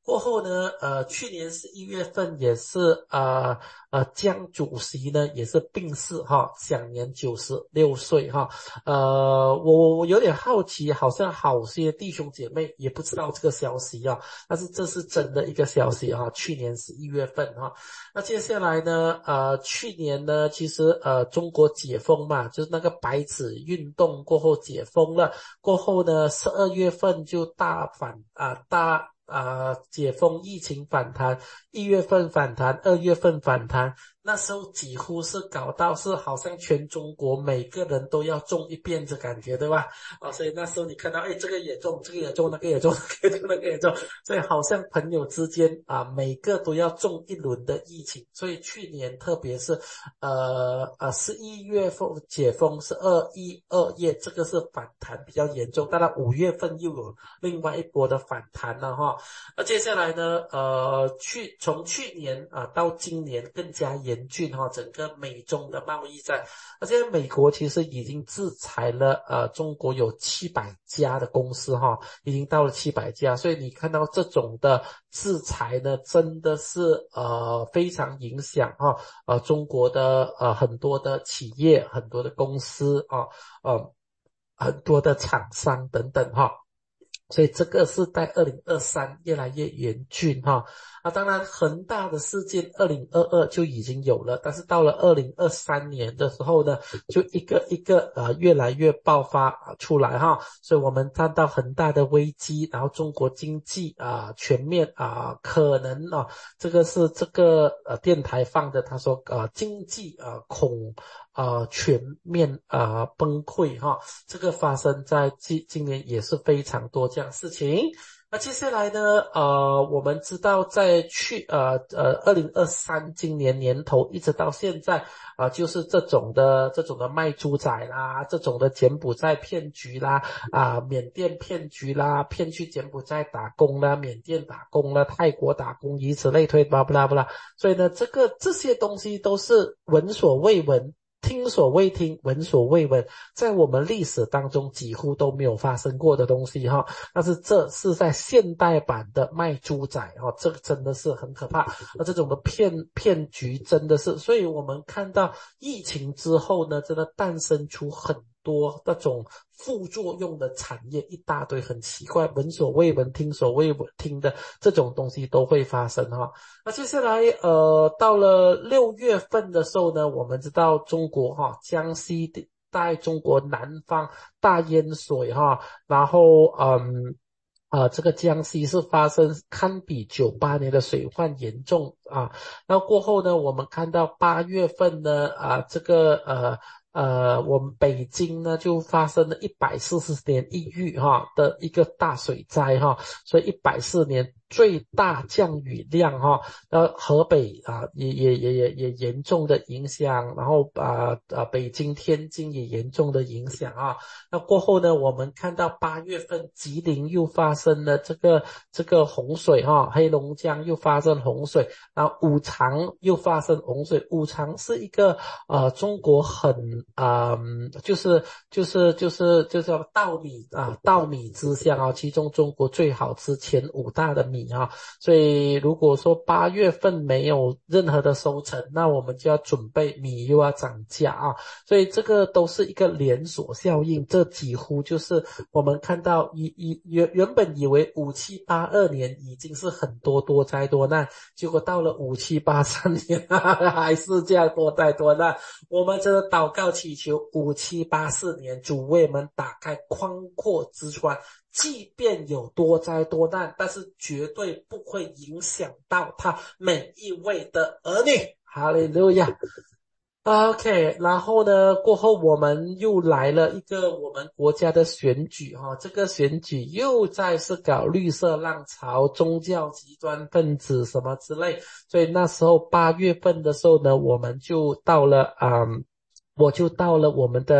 过后呢，呃，去年十一月份也是呃呃江主席呢也是病逝哈，享年九十六岁哈。呃，我我有点好奇，好像好些弟兄姐妹也不知道这个消息啊，但是这是真的一个消息哈，去年十一月份哈。那接下来呢，呃，去年呢，其实呃中国解封嘛，就是那个白纸运动过后解封了，过后呢，十二月份就大反啊、呃、大。啊、呃，解封疫情反弹，一月份反弹，二月份反弹，那时候几乎是搞到是好像全中国每个人都要中一遍的感觉，对吧？啊，所以那时候你看到，哎，这个也中，这个也中，那个也中，那个也中，那个也中，所以好像朋友之间啊，每个都要中一轮的疫情。所以去年特别是呃呃十一月份解封，是二一二月，这个是反弹比较严重，当然五月份又有另外一波的反弹了哈。那接下来呢，呃，去从去年啊到今年更加严峻哈，整个美中的贸易战。那现在美国其实已经制裁了呃中国有七百家的公司哈，已经到了七百家，所以你看到这种的制裁呢，真的是呃非常影响哈呃中国的呃很多的企业、很多的公司啊呃很多的厂商等等哈。所以这个是在二零二三越来越严峻哈啊，当然恒大的事件二零二二就已经有了，但是到了二零二三年的时候呢，就一个一个呃越来越爆发出来哈，所以我们看到恒大的危机，然后中国经济啊、呃、全面啊、呃、可能啊，这个是这个呃电台放的，他说呃经济啊、呃、恐呃全面啊、呃、崩溃哈，这个发生在今今年也是非常多这样事情。那接下来呢，呃，我们知道在去呃呃二零二三今年年头一直到现在啊、呃，就是这种的这种的卖猪仔啦，这种的柬埔寨骗局啦，啊、呃，缅甸骗局啦，骗去柬埔寨打工啦，缅甸打工啦，泰国打工，以此类推，巴拉巴拉。所以呢，这个这些东西都是闻所未闻。听所未听，闻所未闻，在我们历史当中几乎都没有发生过的东西哈。但是这是在现代版的卖猪仔哈，这个真的是很可怕。那这种的骗骗局真的是，所以我们看到疫情之后呢，真的诞生出很多那种副作用的产业，一大堆很奇怪、闻所未闻、听所未闻听的这种东西都会发生哈。那接下来呃，到了六月份的时候呢，我们知道中国哈，江西在中国南方大淹水哈，然后嗯。啊、呃，这个江西是发生堪比九八年的水患严重啊。然后过后呢，我们看到八月份呢，啊，这个呃呃，我们北京呢就发生了一百四十年一遇哈的一个大水灾哈，所以一百四年最大降雨量哈，呃，河北啊也也也也也严重的影响，然后啊啊北京、天津也严重的影响啊。那过后呢，我们看到八月份吉林又发生了这个这个洪水哈，黑龙江又发生洪水，然后五常又发生洪水。五常是一个呃中国很啊、呃、就是就是就是就叫稻米啊稻米之乡啊，其中中国最好吃前五大的米啊，所以如果说八月份没有任何的收成，那我们就要准备米又要涨价啊，所以这个都是一个连锁效应，这几乎就是我们看到以以原原本以为五七八二年已经是很多多灾多难，结果到了五七八三年还是这样多灾多难。我们真的祷告祈求五七八四年主为我们打开宽阔之窗，即便有多灾多难，但是绝对不会影响到他每一位的儿女。哈利路亚。OK， 然后呢，过后我们又来了一个我们国家的选举哈，这个选举又再是搞绿色浪潮、宗教极端分子什么之类，所以那时候八月份的时候呢，我们就到了嗯，我就到了我们的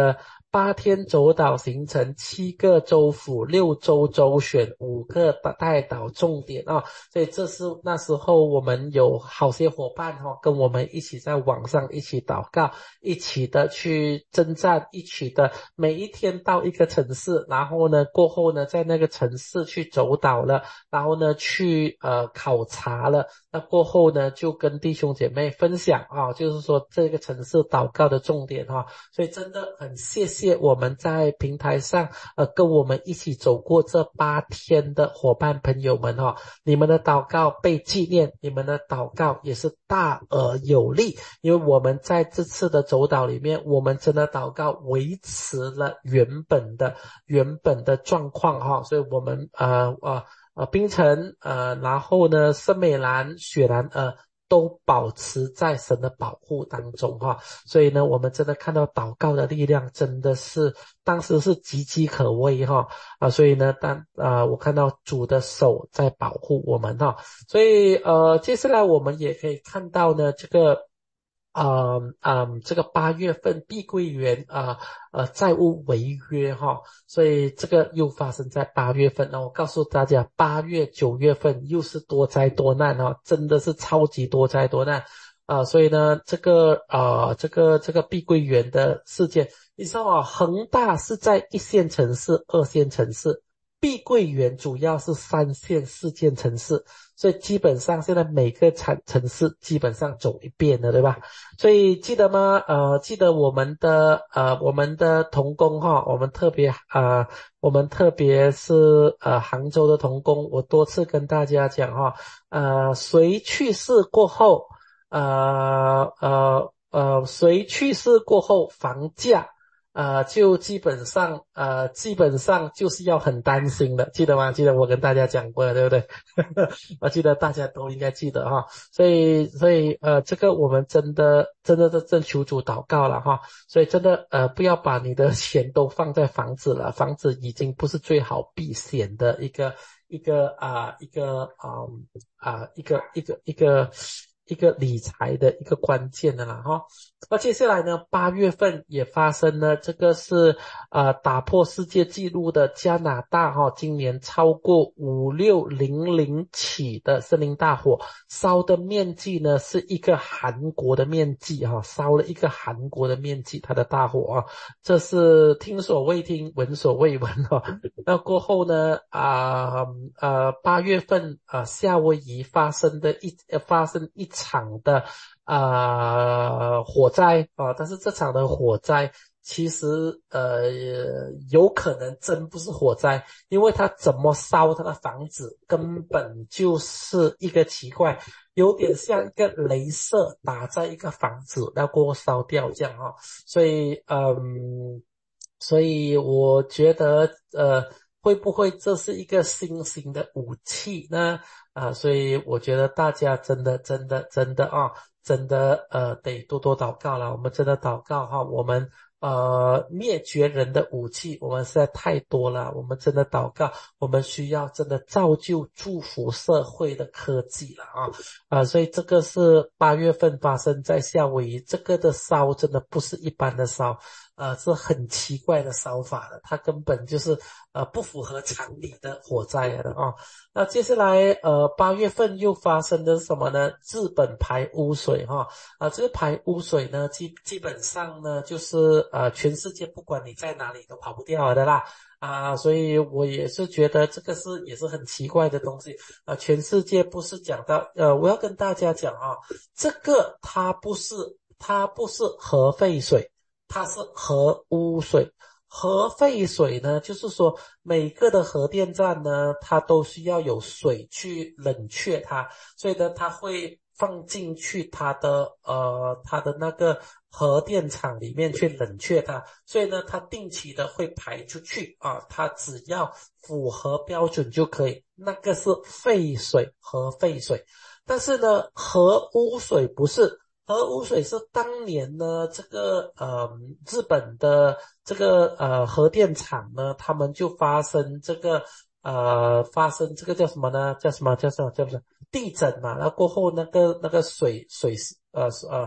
八天走岛行程，七个州府，六州州选，五个带岛重点啊，所以这是那时候我们有好些伙伴哈、哦，跟我们一起在网上一起祷告，一起的去征战，一起的每一天到一个城市，然后呢过后呢在那个城市去走岛了，然后呢去呃考察了，那过后呢就跟弟兄姐妹分享啊，就是说这个城市祷告的重点哈、啊，所以真的很谢谢我们在平台上呃跟我们一起走过这八天的伙伴朋友们哈、哦，你们的祷告被纪念，你们的祷告也是大而有力，因为我们在这次的走岛里面，我们真的祷告维持了原本的原本的状况哈、哦，所以我们呃呃呃槟城呃然后呢圣美兰雪兰呃都保持在神的保护当中哈，所以呢，我们真的看到祷告的力量真的是当时是岌岌可危哈啊，所以呢，当啊、呃、我看到主的手在保护我们哈，所以呃接下来我们也可以看到呢这个。嗯嗯，这个八月份碧桂园啊呃债务违约哈，所以这个又发生在八月份。那我告诉大家，八月九月份又是多灾多难哈，真的是超级多灾多难啊、呃！所以呢，这个啊、呃、这个这个碧桂园的事件，你知道啊，恒大是在一线城市、二线城市。碧桂园主要是三线、四线城市，所以基本上现在每个城城市基本上走一遍了，对吧？所以记得吗？呃，记得我们的呃我们的同工哈，我们特别呃我们特别是呃杭州的同工，我多次跟大家讲哈，呃谁去世过后，呃呃呃谁去世过后房价。呃，就基本上，呃，基本上就是要很担心的，记得吗？记得我跟大家讲过了，对不对？我记得大家都应该记得哈，所以，所以，呃，这个我们真的，真的是真求主祷告了哈，所以真的，呃，不要把你的钱都放在房子了，房子已经不是最好避险的一个，一个啊、呃，一个啊啊、呃，一个一个一个。一个理财的一个关键的啦哈，那接下来呢，八月份也发生了，这个是呃打破世界纪录的加拿大哈，今年超过五六零零起的森林大火，烧的面积呢是一个韩国的面积哈，烧了一个韩国的面积，它的大火啊，这是听所未听，闻所未闻哈。那过后呢啊呃八月份啊夏威夷发生的一呃发生一场的呃火灾啊，但是这场的火灾其实呃有可能真不是火灾，因为它怎么烧它的房子根本就是一个奇怪，有点像一个雷射打在一个房子然后过后烧掉这样哈、哦，所以嗯，所以我觉得呃会不会这是一个新型的武器呢？啊，所以我觉得大家真的真的真的啊，真的呃得多多祷告了。我们真的祷告哈，我们呃灭绝人的武器，我们实在太多了。我们真的祷告，我们需要真的造就祝福社会的科技了啊啊！所以这个是八月份发生在夏威夷，这个的烧真的不是一般的烧。呃，是很奇怪的烧法的，它根本就是呃不符合常理的火灾来的啊。那接下来呃八月份又发生的是什么呢？日本排污水哈啊，这个排污水呢基基本上呢就是呃全世界不管你在哪里都跑不掉的啦。啊，所以我也是觉得这个是也是很奇怪的东西啊，全世界不是讲到呃，我要跟大家讲啊，这个它不是它不是核废水。它是核污水，核废水呢，就是说每个的核电站呢，它都需要有水去冷却它，所以呢，它会放进去它的呃它的那个核电厂里面去冷却它，所以呢，它定期的会排出去啊，它只要符合标准就可以，那个是废水，核废水，但是呢，核污水不是。核污水是当年呢，这个呃日本的这个呃核电厂呢，他们就发生这个呃发生这个叫什么呢？叫什么？叫什么？叫什么？地震嘛。然后过后那个那个水水呃呃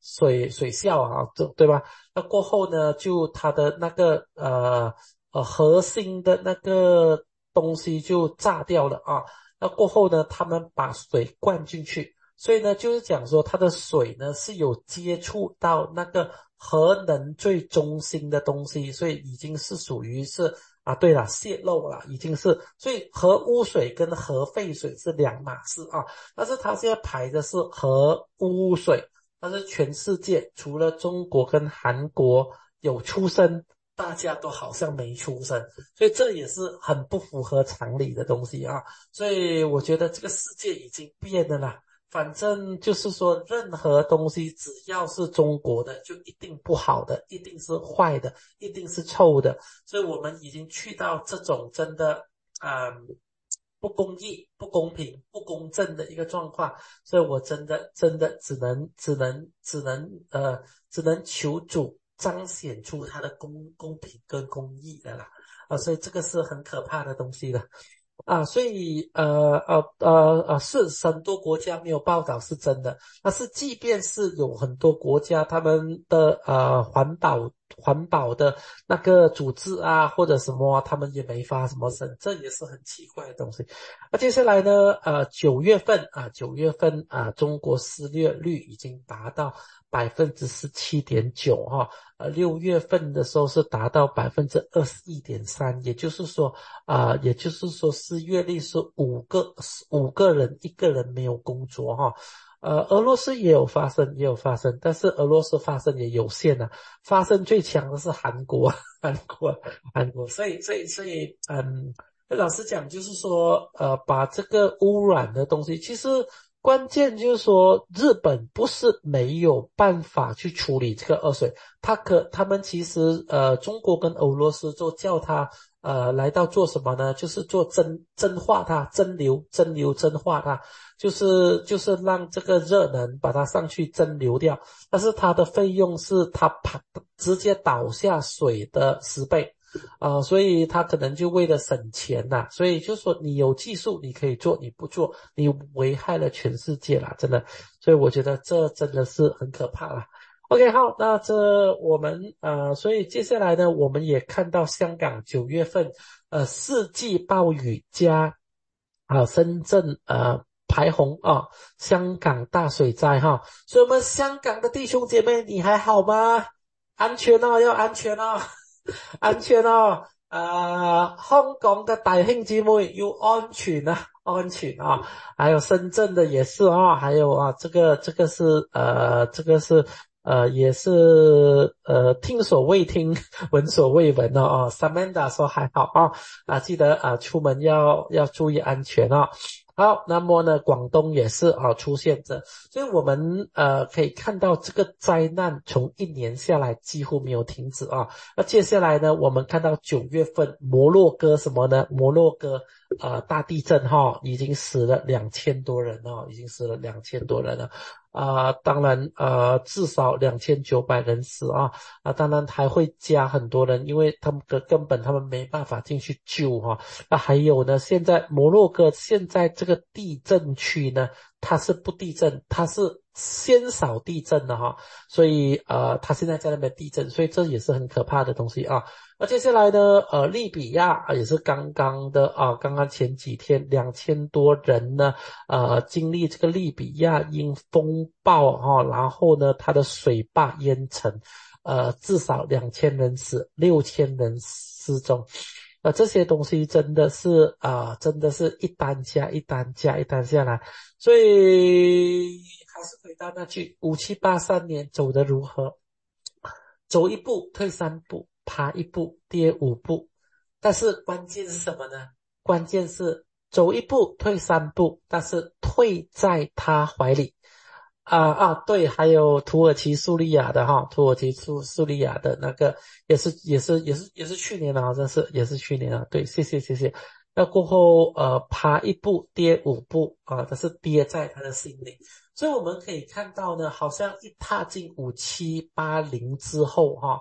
水水效啊，对对吧？那过后呢，就它的那个呃呃核心的那个东西就炸掉了啊。那过后呢，他们把水灌进去，所以呢，就是讲说它的水呢是有接触到那个核能最中心的东西，所以已经是属于是啊，对了，泄漏了，已经是，所以核污水跟核废水是两码事啊。但是它现在排的是核污水，但是全世界除了中国跟韩国有出生，大家都好像没出生，所以这也是很不符合常理的东西啊。所以我觉得这个世界已经变了啦。反正就是说，任何东西只要是中国的，就一定不好的，一定是坏的，一定是臭的。所以我们已经去到这种真的，嗯，不公义、不公平、不公正的一个状况。所以我真的真的只能只能只能呃只能求主彰显出它的公公平跟公义的啦。啊，所以这个是很可怕的东西了。啊，所以呃呃呃呃，是很多国家没有报道是真的，但是即便是有很多国家他们的呃环保环保的那个组织啊或者什么啊，他们也没发什么声，这也是很奇怪的东西。那接下来呢，呃九月份啊九月份啊，中国失业率已经达到百分之十七点九哈，呃六月份的时候是达到百分之二十一点三，也就是说啊、呃，也就是说失业率是五个五个人一个人没有工作哈。呃，俄罗斯也有发生，也有发生，但是俄罗斯发生也有限啊，发生最强的是韩国，韩国，韩国，所以，所以，所以，嗯，老实讲，就是说，呃，把这个污染的东西，其实关键就是说，日本不是没有办法去处理这个恶水，他可他们其实呃，中国跟俄罗斯就叫他呃来到做什么呢？就是做蒸蒸化它，蒸馏蒸馏蒸化它，就是就是让这个热能把它上去蒸馏掉，但是它的费用是它爬直接倒下水的十倍。啊、呃，所以他可能就为了省钱呐、啊，所以就说你有技术你可以做，你不做你危害了全世界啦，真的。所以我觉得这真的是很可怕啦。OK， 好，那这我们呃，所以接下来呢，我们也看到香港九月份呃四季暴雨加啊深圳呃排洪啊，香港大水灾哈。所以我们香港的弟兄姐妹，你还好吗？安全哦，要安全哦。安全哦，呃，香港的弟兄姊妹要安全啊，安全啊，还有深圳的也是啊，还有啊，这个这个是呃，这个是呃，也是呃，听所未听，闻所未闻的啊。Samantha 说还好啊，啊，记得啊，出门要要注意安全啊。好，那么呢，广东也是啊出现着，所以我们呃可以看到这个灾难从一年下来几乎没有停止啊。那接下来呢，我们看到九月份摩洛哥什么呢？摩洛哥呃大地震哈，已经死了两千多人哦，已经死了两千多人了。啊、呃，当然，呃，至少两千九百人死啊，啊，当然还会加很多人，因为他们的根本他们没办法进去救哈、啊。那还有呢，现在摩洛哥现在这个地震区呢，它是不地震，它是先扫地震的哈，所以呃，它现在在那边地震，所以这也是很可怕的东西啊。那接下来呢，呃，利比亚也是刚刚的啊，刚刚前几天两千多人呢，呃，经历这个利比亚因风暴哈、啊，然后呢，它的水坝淹沉，呃，至少两千人死，六千人失踪。呃，这些东西真的是啊、呃，真的是一单加一单加一单下来，所以还是回到那句，五七八三年走得如何？走一步退三步，爬一步跌五步。但是关键是什么呢？关键是走一步退三步，但是退在他怀里。啊啊，对，还有土耳其叙利亚的哈，土耳其叙叙利亚的那个也是也是也是也是去年的，好像是也是去年啊。对，谢谢谢谢。那过后呃，爬一步跌五步啊，但是跌在他的心里。所以我们可以看到呢，好像一踏进五七八零之后哈、啊，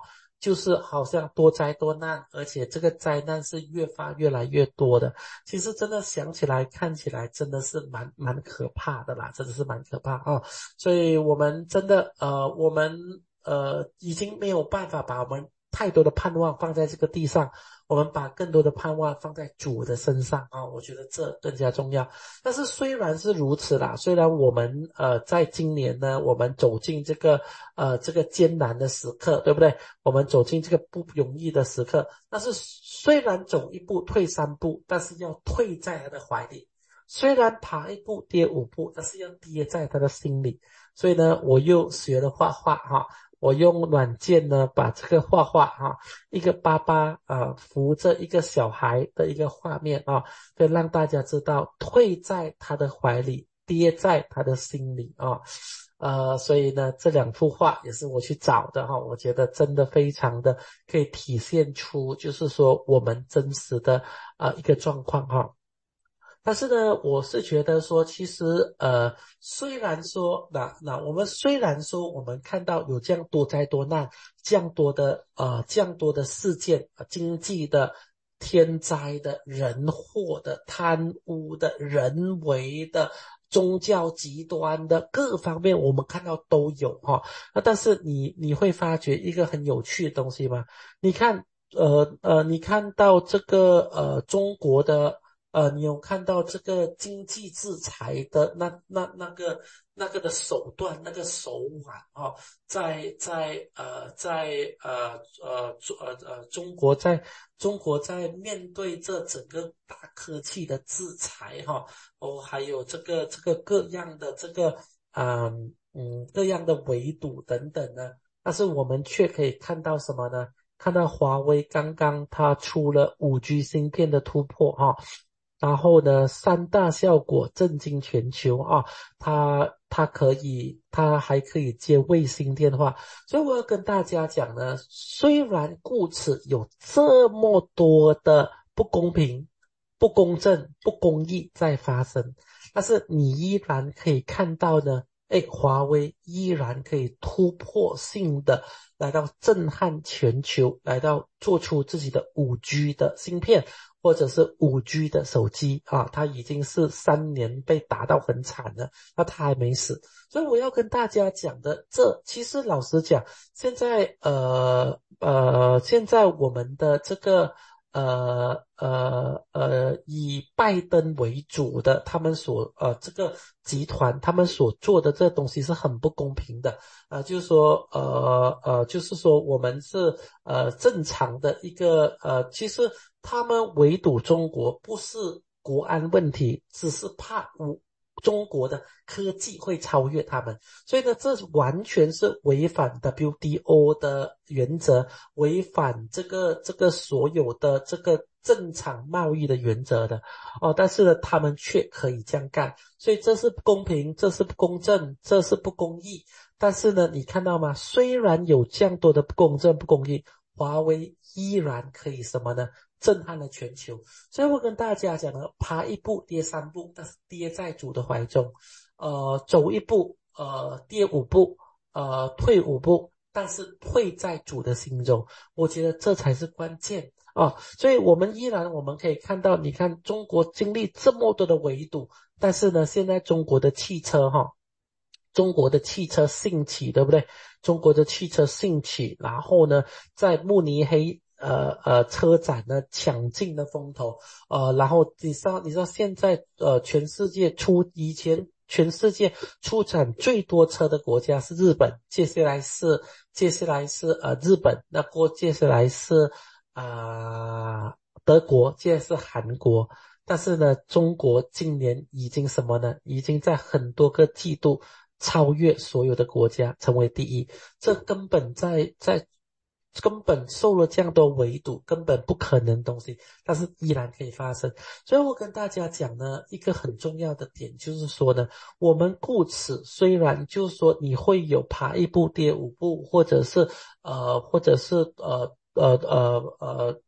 就是好像多灾多难，而且这个灾难是越发越来越多的。其实真的想起来看起来真的是蛮蛮可怕的啦，真的是蛮可怕啊、哦！所以我们真的呃我们呃已经没有办法把我们太多的盼望放在这个地上，我们把更多的盼望放在主的身上啊、哦！我觉得这更加重要。但是虽然是如此啦，虽然我们呃在今年呢，我们走进这个呃这个艰难的时刻，对不对？我们走进这个不容易的时刻，但是虽然走一步退三步，但是要退在他的怀里；虽然爬一步跌五步，但是要跌在他的心里。所以呢，我又学了画画哈，我用软件呢把这个画画哈，一个爸爸啊扶着一个小孩的一个画面啊，可以让大家知道退在他的怀里，跌在他的心里啊。呃，所以呢，这两幅画也是我去找的哈，我觉得真的非常的可以体现出，就是说我们真实的呃一个状况哈。但是呢，我是觉得说，其实呃，虽然说那那我们虽然说我们看到有这样多灾多难，这样多的呃这样多的事件，呃、经济的、天灾的、人祸的、贪污的、人为的、宗教极端的各方面，我们看到都有哈。那但是你你会发觉一个很有趣的东西吗？你看呃呃，你看到这个呃中国的。呃，你有看到这个经济制裁的那那那个那个的手段，那个手腕哦，在在呃在呃呃呃呃中国在中国在面对这整个大科技的制裁哈、哦，哦还有这个这个各样的这个嗯嗯各样的围堵等等呢，但是我们却可以看到什么呢？看到华为刚刚它出了 五 G 芯片的突破哈、哦。然后呢，三大效果震惊全球啊！它它可以，它还可以接卫星电话，所以我要跟大家讲呢，虽然故此有这么多的不公平、不公正、不公义在发生，但是你依然可以看到呢，哎，华为依然可以突破性的来到震撼全球，来到做出自己的 五 G 的芯片。或者是 五 G 的手机啊，它已经是三年被打到很惨了，那它还没死。所以我要跟大家讲的，这其实老实讲，现在呃呃，现在我们的这个呃呃呃，以拜登为主的他们所呃这个集团他们所做的这东西是很不公平的啊、呃，就是说呃呃，就是说我们是呃正常的一个呃，其实。他们围堵中国不是国安问题，只是怕中国的科技会超越他们，所以呢，这完全是违反 W T O 的原则，违反这个这个所有的这个正常贸易的原则的哦。但是呢，他们却可以这样干，所以这是不公平，这是不公正，这是不公义。但是呢，你看到吗？虽然有这样多的不公正、不公义，华为依然可以什么呢？震撼了全球。所以我跟大家讲呢，爬一步跌三步，但是跌在主的怀中，呃，走一步，呃，跌五步，呃，退五步，但是退在主的心中。我觉得这才是关键啊！所以我们依然我们可以看到，你看中国经历这么多的围堵，但是呢，现在中国的汽车哈。中国的汽车兴起，对不对？中国的汽车兴起，然后呢，在慕尼黑呃呃车展呢抢尽了风头，呃，然后你知道你知道现在呃全世界出以前全世界出产最多车的国家是日本，接下来是接下来是呃日本，那过接下来是啊、呃、德国，接下来是韩国。但是呢，中国今年已经什么呢？已经在很多个季度超越所有的国家，成为第一。这根本在在根本受了这样多围堵，根本不可能的东西，但是依然可以发生。所以我跟大家讲呢，一个很重要的点就是说呢，我们故此虽然就是说你会有爬一步跌五步，或者是呃，或者是呃。呃呃呃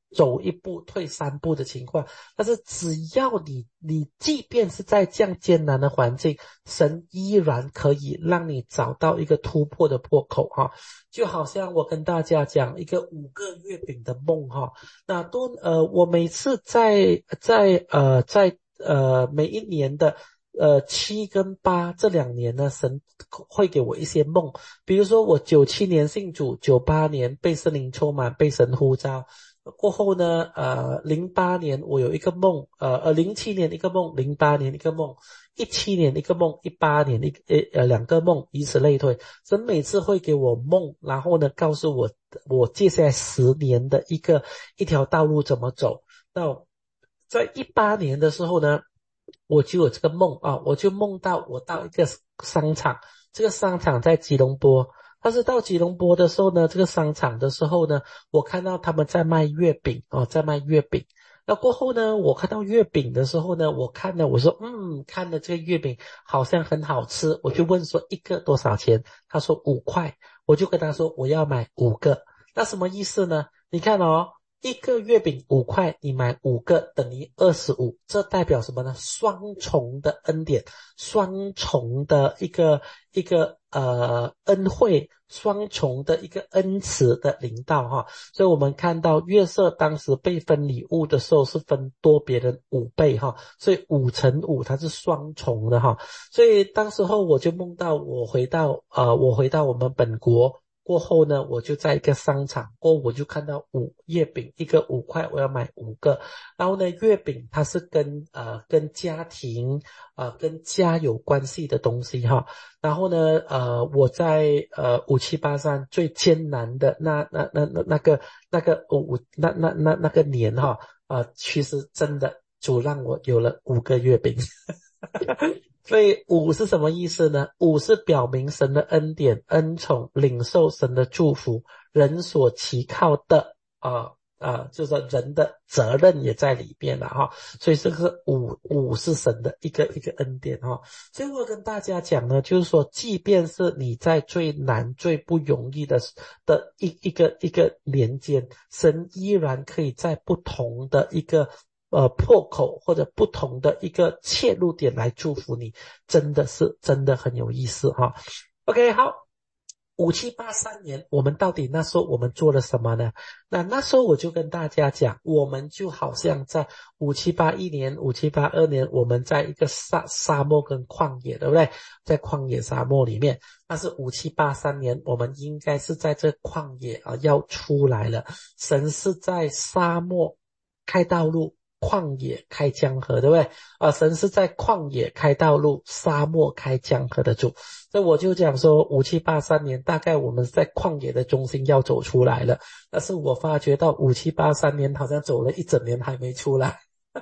走一步退三步的情况，但是只要你你即便是在这样艰难的环境，神依然可以让你找到一个突破的破口哈。就好像我跟大家讲一个五个月饼的梦哈，那都呃我每次在在呃在呃每一年的呃七跟八这两年呢，神会给我一些梦，比如说我九七年信主，九八年被圣灵充满，被神呼召。过后呢，呃，零八年我有一个梦，呃呃，零七年一个梦，零八年一个梦，一七年一个梦，一八年一个呃呃两个梦，以此类推。神每次会给我梦，然后呢，告诉我我接下来十年的一个一条道路怎么走。那在一八年的时候呢，我就有这个梦啊，我就梦到我到一个商场，这个商场在吉隆坡。但是到吉隆坡的时候呢，这个商场的时候呢，我看到他们在卖月饼哦，在卖月饼。那过后呢，我看到月饼的时候呢，我看了，我说嗯，看了这个月饼好像很好吃，我就问说一个多少钱？他说五块，我就跟他说我要买五个。那什么意思呢？你看哦，一个月饼五块，你买五个等于二十五，这代表什么呢？双重的恩典，双重的一个一个呃恩惠，双重的一个恩慈的领导哈。所以我们看到约瑟当时被分礼物的时候是分多别人五倍哈，所以五乘五它是双重的哈。所以当时候我就梦到我回到呃我回到我们本国。过后呢，我就在一个商场，过后我就看到五月饼，一个五块，我要买五个。然后呢，月饼它是跟呃跟家庭呃跟家有关系的东西哈。然后呢，呃我在呃五七八三最艰难的那那那那那个那个五那那那那个年哈，呃其实真的主让我有了五个月饼。所以五是什么意思呢？五是表明神的恩典、恩宠，领受神的祝福，人所期靠的啊啊、呃呃，就是说人的责任也在里面了哈。所以这个五五是神的一个一个恩典哈。所以我跟大家讲呢，就是说，即便是你在最难、最不容易的的一一个一个年间，神依然可以在不同的一个。呃，破口或者不同的一个切入点来祝福你，真的是真的很有意思哈。OK， 好，五七八三年，我们到底那时候我们做了什么呢？那那时候我就跟大家讲，我们就好像在五七八一年、五七八二年，我们在一个沙沙漠跟旷野，对不对？在旷野沙漠里面，但是五七八三年，我们应该是在这旷野啊要出来了。神是在沙漠开道路。旷野开江河，对不对？啊，神是在旷野开道路，沙漠开江河的主。所以我就讲说，五七八三年，大概我们在旷野的中心要走出来了。但是我发觉到五七八三年好像走了一整年还没出来。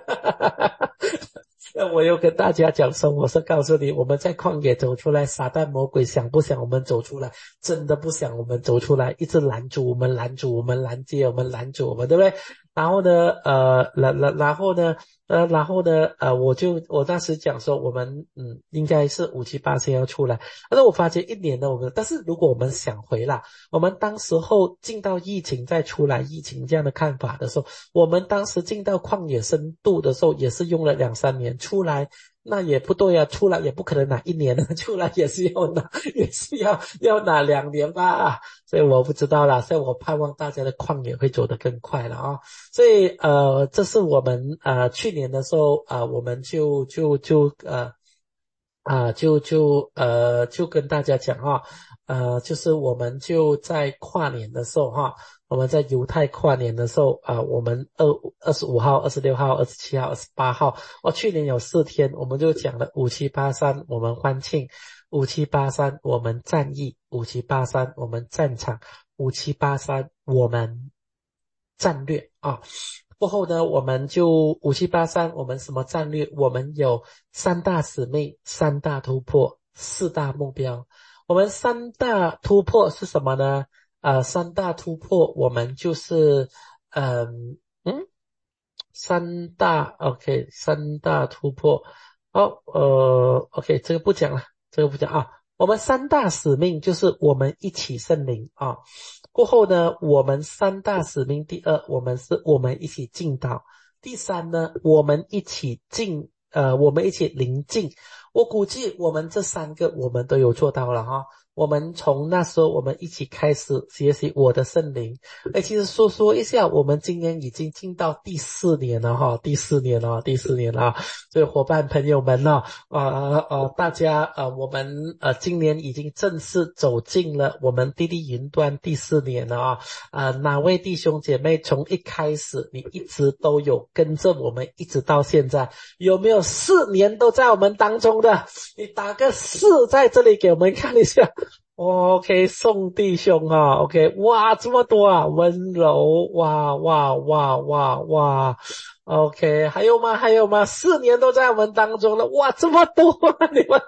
那我又跟大家讲说，我是告诉你，我们在旷野走出来，撒旦魔鬼想不想我们走出来？真的不想我们走出来，一直拦住我们，拦住我们，拦截我们，拦住我们，对不对？然后呢，呃，然然然后呢，呃，然后呢，呃，我就我当时讲说，我们嗯，应该是五七八先要出来。但是我发现一年呢，我们但是如果我们想回来，我们当时候进到疫情再出来，疫情这样的看法的时候，我们当时进到旷野深度的时候，也是用了两三年出来。那也不对啊，出来也不可能拿一年啊，出来也是要拿，也是要要拿两年吧，所以我不知道啦，所以我盼望大家的旷野会走得更快了啊，所以呃，这是我们呃去年的时候啊、呃，我们就就就呃啊、就就呃就跟大家讲哈，呃，就是我们就在跨年的时候哈。我们在犹太跨年的时候啊、呃，我们二二十五号、二十六号、二十七号、二十八号，哦，去年有四天，我们就讲了五七八三，我们欢庆；五七八三，我们战役；五七八三，我们战场；五七八三，我们战略啊。过后呢，我们就五七八三，我们什么战略？我们有三大使命、三大突破、四大目标。我们三大突破是什么呢？呃，三大突破，我们就是，嗯嗯，三大 OK，三大突破，好，呃，OK，这个不讲了，这个不讲啊。 我们三大使命就是我们一起圣灵啊。过后呢，我们三大使命，第二，我们是我们一起敬祷。第三呢，我们一起敬，呃，我们一起临近。我估计我们这三个我们都有做到了哈。我们从那时候我们一起开始学习我的圣灵。哎，其实说说一下，我们今年已经进到第四年了哈，第四年了，第四年了。所以伙伴朋友们呢，呃呃，大家呃，我们呃今年已经正式走进了我们滴滴云端第四年了啊。呃，哪位弟兄姐妹从一开始你一直都有跟着我们，一直到现在，有没有四年都在我们当中的？你打个四在这里给我们看一下。OK， 宋弟兄啊 ，OK， 哇，这么多啊，温柔，哇哇哇哇哇 ，OK， 还有吗？还有吗？四年都在我们当中了，哇，这么多啊，你们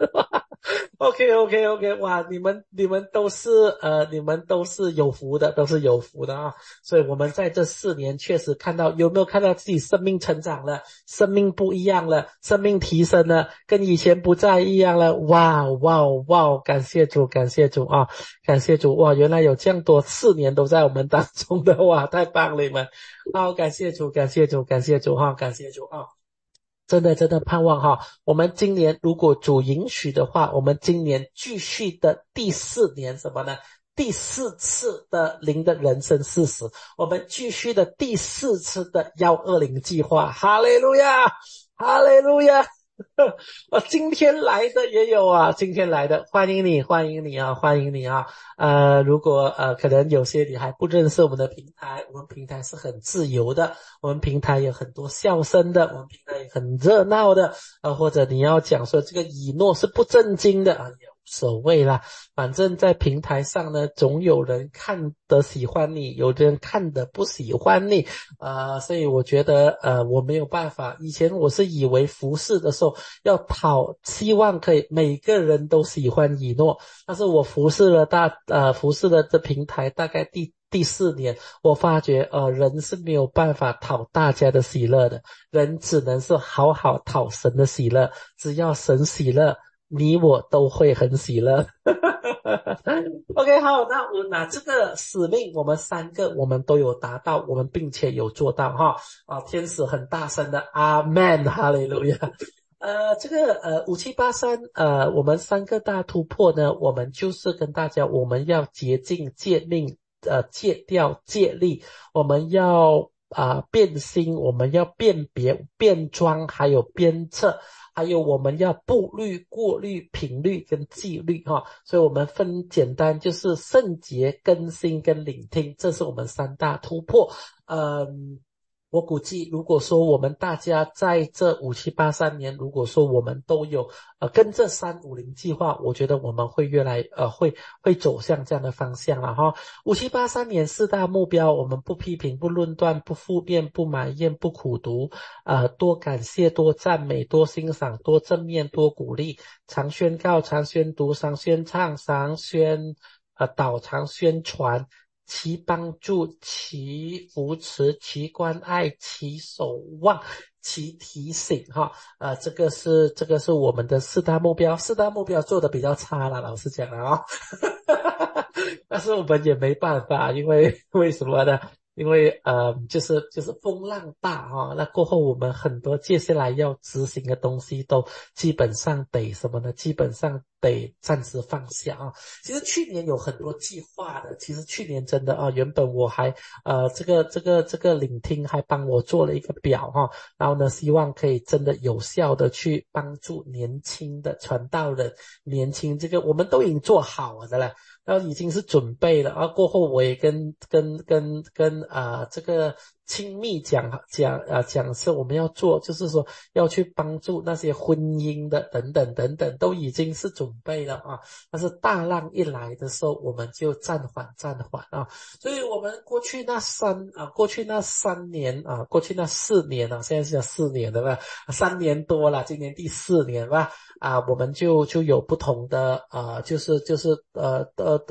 ，OK OK OK， 哇，你们你们都是呃，你们都是有福的，都是有福的啊，所以我们在这四年确实看到，有没有看到自己生命成长了，生命不一样了，生命提升了，跟以前不再一样了，哇哇哇，感谢主，感谢主啊，感谢主，哇，原来有这样多四年都在我们当中的，哇，太棒了你们，好，感谢主，感谢主，感谢主哈，感谢主啊。真的真的盼望哈，我们今年如果主允许的话，我们今年继续的第四年什么呢？第四次的灵的人生事实，我们继续的第四次的一二零计划，哈利路亚，哈利路亚。啊，今天来的也有啊，今天来的，欢迎你，欢迎你啊，欢迎你啊。呃，如果呃，可能有些你还不认识我们的平台，我们平台是很自由的，我们平台有很多笑声的，我们平台也很热闹的，呃，或者你要讲说这个以诺是不正经的啊，也无所谓啦，反正在平台上呢，总有人看得喜欢你，有人看得不喜欢你，呃，所以我觉得呃，我没有办法，以前我是以为服侍的时候要讨，希望可以每个人都喜欢以诺，但是我服侍了大呃服侍了这平台大概第第四年，我发觉呃人是没有办法讨大家的喜乐的，人只能是好好讨神的喜乐，只要神喜乐，你我都会很喜乐。OK， 好，那我拿这个使命，我们三个我们都有达到，我们并且有做到哈啊，天使很大声的阿们，哈利路亚。呃，这个呃五七八三呃，我们三个大突破呢，我们就是跟大家，我们要洁净戒命，呃戒掉戒律，我们要啊、呃、变心，我们要辨别变装，还有鞭策。还有我们要步律、过滤、频率跟纪律哈，所以我们分简单就是圣洁、更新跟聆听，这是我们三大突破。嗯，我估计如果说我们大家在这五七八三年，如果说我们都有呃跟这三五零计划，我觉得我们会越来呃会会走向这样的方向了哈。五七八三年四大目标，我们不批评、不论断、不负面、不埋怨、不苦读，呃多感谢、多赞美、多欣赏、多正面、多鼓励，常宣告、常宣读、常宣唱、常宣呃导、常宣传。其帮助，其扶持，其关爱，其守望，其提醒哈，呃，这个是这个是我们的四大目标，四大目标做的比较差了，老实讲了啊、哦，但是我们也没办法，因为为什么呢？因为呃，就是就是风浪大哈、哦，那过后我们很多接下来要执行的东西都基本上得什么呢？基本上得暂时放下啊。其实去年有很多计划的，其实去年真的啊，原本我还呃这个这个这个聆听还帮我做了一个表哈、哦，然后呢，希望可以真的有效的去帮助年轻的传道人，年轻这个我们都已经做好了的了。然后已经是准备了，然后过后我也跟跟跟跟啊、呃、这个亲密讲讲啊讲是我们要做，就是说要去帮助那些婚姻的等等等等，都已经是准备了啊。但是大浪一来的时候，我们就暂缓暂缓啊。所以我们过去那三啊，过去那三年啊，过去那四年啊，现在是讲四年的吧，三年多了，今年第四年吧。啊，我们就就有不同的啊、呃，就是就是呃呃呃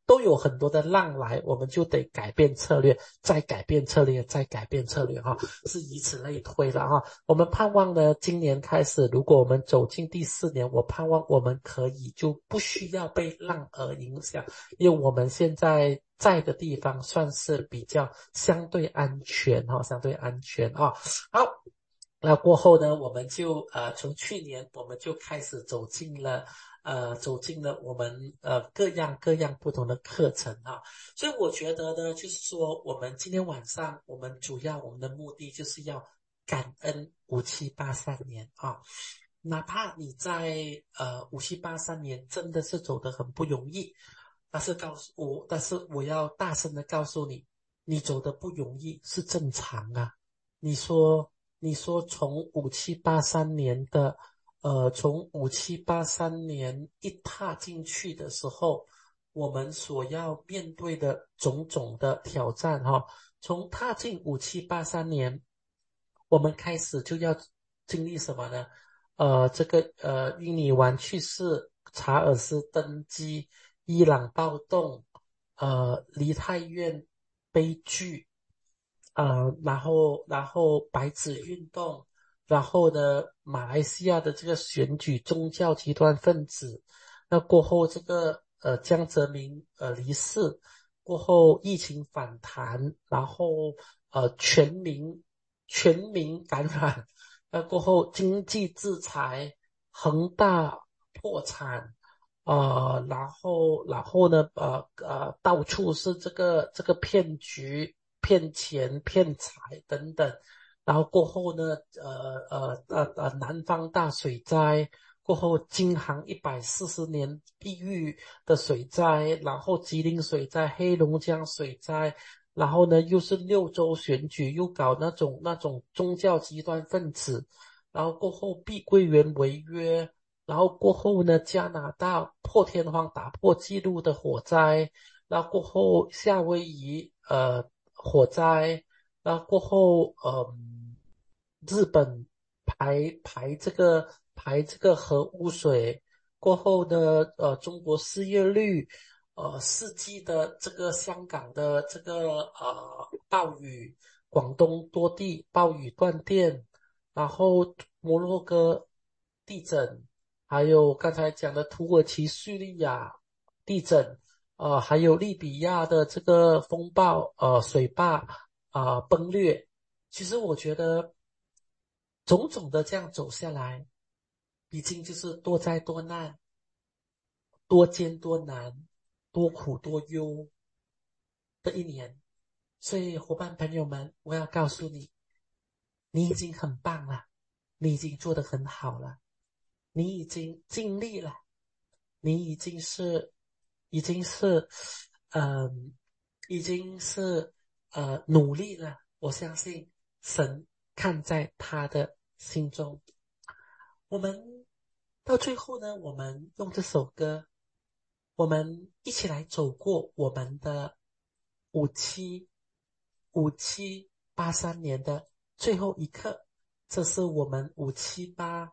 都有很多的浪来，我们就得改变策略，再改变策略，再改变策略哈，是以此类推了哈。我们盼望呢，今年开始，如果我们走进第四年，我盼望我们可以就不需要被浪而影响，因为我们现在在的地方算是比较相对安全哈，相对安全啊。好，那过后呢，我们就呃从去年我们就开始走进了。呃，走进了我们呃各样各样不同的课程啊，所以我觉得呢，就是说我们今天晚上我们主要我们的目的就是要感恩五七八三年啊，哪怕你在呃五七八三年真的是走得很不容易，但是告诉我，但是我要大声的告诉你，你走得不容易是正常啊。你说，你说从五七八三年的。呃，从五七八三年一踏进去的时候，我们所要面对的种种的挑战哈，从踏进五七八三年，我们开始就要经历什么呢？呃，这个呃，印尼湾去世，查尔斯登基，伊朗暴动，呃，梨泰院悲剧，呃，然后然后白纸运动。然后呢，马来西亚的这个选举，宗教极端分子，那过后这个呃江泽民呃离世，过后疫情反弹，然后呃全民全民感染，那过后经济制裁，恒大破产，呃，然后然后呢，呃呃到处是这个这个骗局、骗钱、骗财等等。然后过后呢，呃呃呃呃，南方大水灾过后，京杭一百四十年地狱的水灾，然后吉林水灾、黑龙江水灾，然后呢又是六州选举，又搞那种那种宗教极端分子，然后过后碧桂园违约，然后过后呢加拿大破天荒打破纪录的火灾，然后过后夏威夷呃火灾。然后过后，呃，日本排排这个排这个核污水过后呢，呃，中国失业率，呃，世纪的这个香港的这个呃暴雨，广东多地暴雨断电，然后摩洛哥地震，还有刚才讲的土耳其叙利亚地震，呃，还有利比亚的这个风暴，呃，水坝。啊、呃崩裂。其实我觉得种种的这样走下来，已经就是多灾多难、多艰多难、多苦多忧的一年。所以伙伴朋友们，我要告诉你，你已经很棒了，你已经做得很好了，你已经尽力了，你已经是，已经是，嗯、呃，已经是呃努力了。我相信神看在他的心中。我们到最后呢，我们用这首歌，我们一起来走过我们的五七五七八三年的最后一刻。这是我们五七八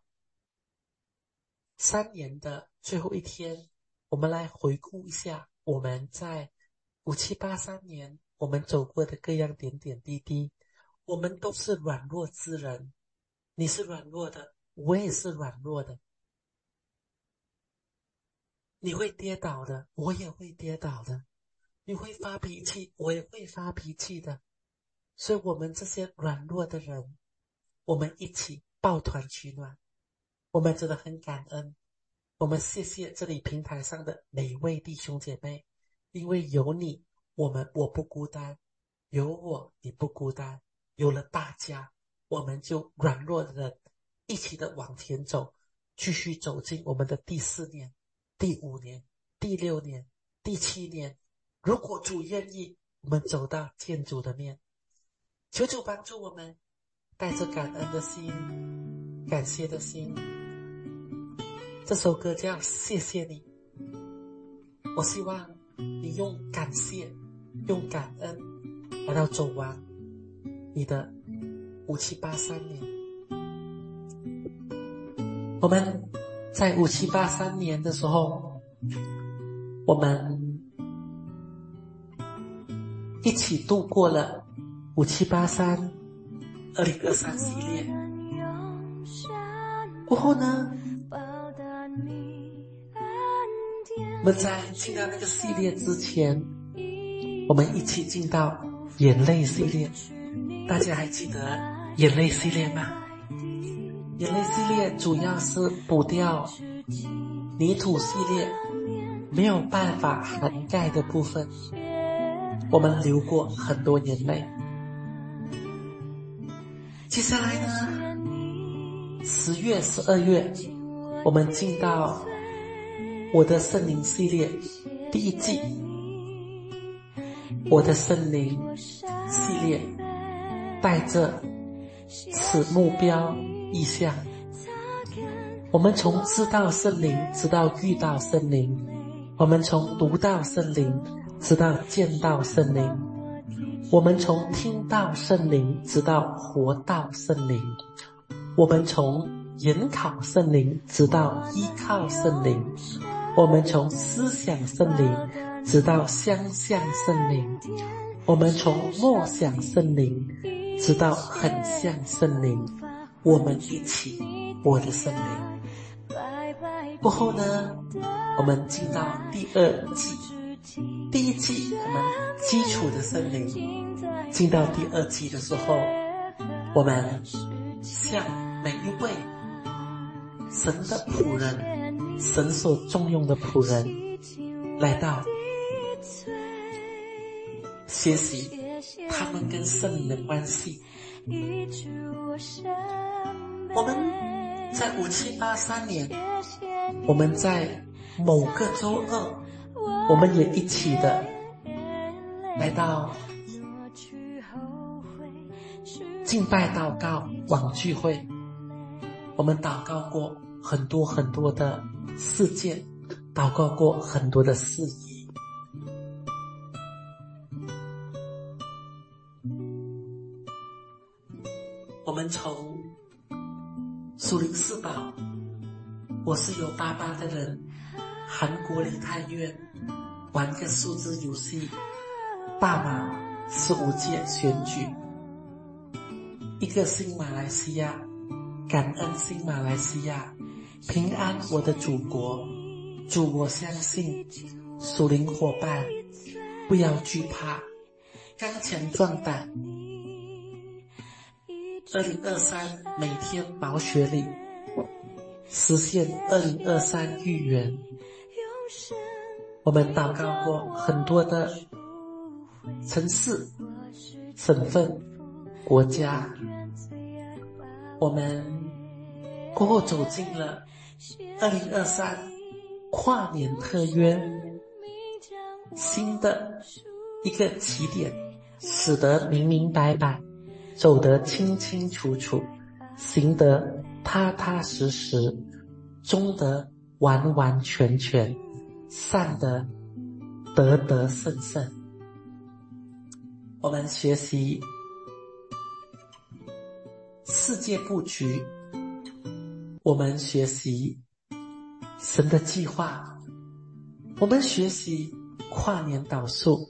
三年的最后一天，我们来回顾一下我们在五七八三年我们走过的各样点点滴滴。我们都是软弱之人，你是软弱的，我也是软弱的。你会跌倒的，我也会跌倒的。你会发脾气，我也会发脾气的。所以我们这些软弱的人，我们一起抱团取暖。我们真的很感恩，我们谢谢这里平台上的每位弟兄姐妹，因为有你，我们我不孤单，有我你不孤单，有了大家，我们就软弱的人一起的往前走，继续走进我们的第四年、第五年、第六年、第七年。如果主愿意，我们走到天主的面，求主帮助我们，带着感恩的心、感谢的心。这首歌叫谢谢你，我希望你用感谢、用感恩来到走完你的五七八三年。我们在五七八三年的时候，我们一起度过了五七八三二零二三系列。过后呢，我们在进到那个系列之前，我们一起进到眼泪系列。大家还记得眼泪系列吗？眼泪系列主要是补掉泥土系列没有办法涵盖的部分，我们流过很多眼泪。接下来呢，十月、十二月，我们进到我的圣灵系列第一季，我的圣灵系列带着此目标意向，我们从知道圣灵直到遇到圣灵，我们从读到圣灵直到见到圣灵，我们从听到圣灵直到活到圣灵，我们从研考圣灵直到依靠圣灵，我们从思想圣灵直到相向圣灵，我们从默想圣灵直到很像圣灵，我们一起我的圣灵。过后呢，我们进到第二季，第一季我们基础的圣灵，进到第二季的时候，我们向每一位神的仆人，神所重用的仆人来到学习他们跟圣灵的关系。我们在五七八三年，我们在某个周二，我们也一起的来到敬拜祷告网聚会，我们祷告过很多很多的事件，祷告过很多的事宜。我们从属灵四宝，我是有爸爸的人，韩国梨泰院玩个数字游戏，大马十五届选举，一个新马来西亚，感恩新马来西亚，平安我的祖国，主我相信，属灵伙伴不要惧怕，刚强壮胆。二零二三每天毛学历，实现二零二三预言。我们祷告过很多的城市、省份、国家，我们过后走进了二零二三跨年特约，新的一个起点，使得明明白白，走得清清楚楚，行得踏踏实实，忠得完完全全，善得得得胜胜。我们学习世界布局，我们学习神的计划，我们学习跨年祷数。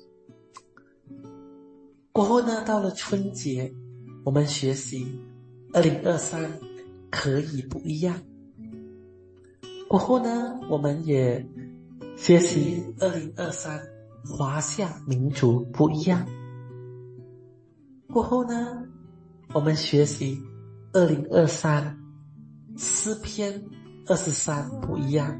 过后呢，到了春节，我们学习二零二三可以不一样。过后呢，我们也学习二零二三华夏民族不一样。过后呢，我们学习二零二三诗篇二十三不一样。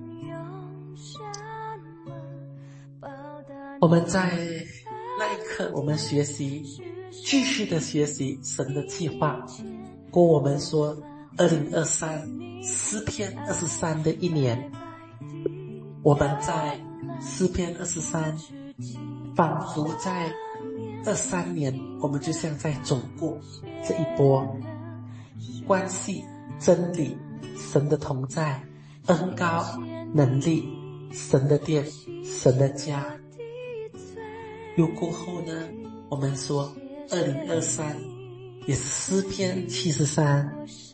我们在那一刻，我们学习继续的学习神的计划。过我们说二零二三诗篇二十三的一年，我们在诗篇二十三仿佛在二三年，我们就像在走过这一波关系、真理、神的同在、恩膏、能力、神的殿、神的家。又过后呢，我们说二零二三也是诗篇七十三，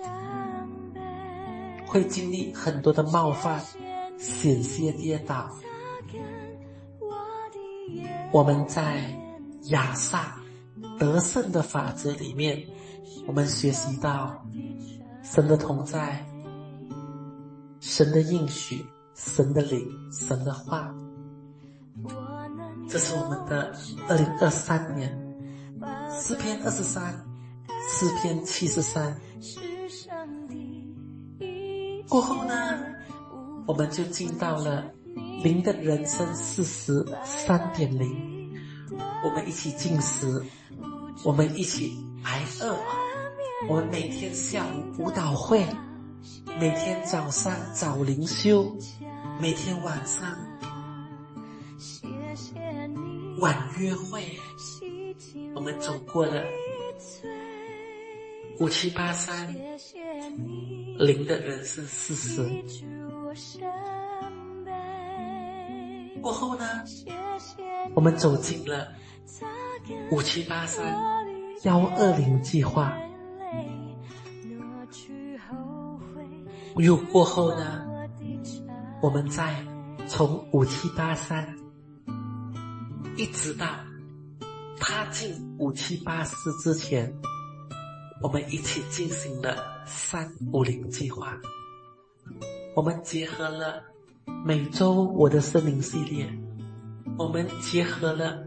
会经历很多的冒犯、险些跌倒。我们在亚萨得胜的法则里面，我们学习到神的同在，神的应许，神的灵，神的话。这是我们的二零二三年诗篇二十三，诗篇七十三。过后呢，我们就进到了灵的人生四十 三点零， 我们一起进食，我们一起挨饿，我们每天下午舞蹈会，每天早上早灵修，每天晚上晚约会，我们走过了五七八三灵的人生四十。过后呢，我们走进了五七八三一二零计划。又过后呢，我们在从五七八三一直到踏进五七八四之前，我们一起进行了三五零计划。我们结合了每周我的森林系列，我们结合了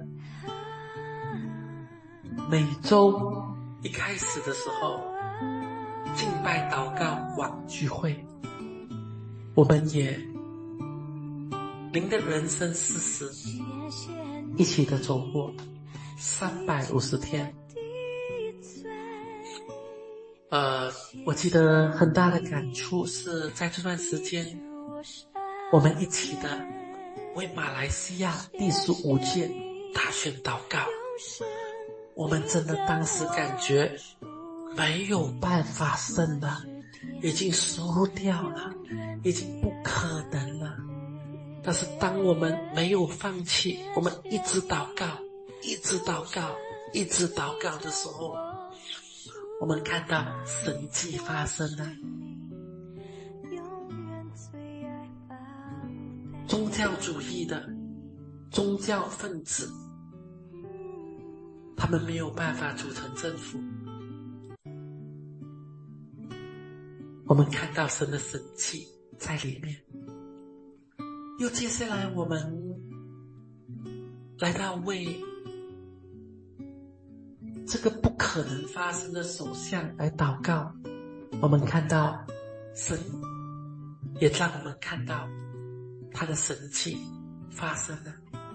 每周一开始的时候敬拜祷告网聚会，我们也灵的人生四十一起的走过三百五十天。呃，我记得很大的感触是在这段时间，我们一起的为马来西亚第十五届大选祷告。我们真的当时感觉没有办法胜了，已经输掉了，已经不可能了。但是当我们没有放弃，我们一直祷告，一直祷告，一直祷告的时候，我们看到神迹发生了。宗教主义的宗教分子，他们没有办法组成政府。我们看到神的神迹在里面。又接下来我们来到为这个不可能发生的首相来祷告。我们看到神也让我们看到他的神迹发生了。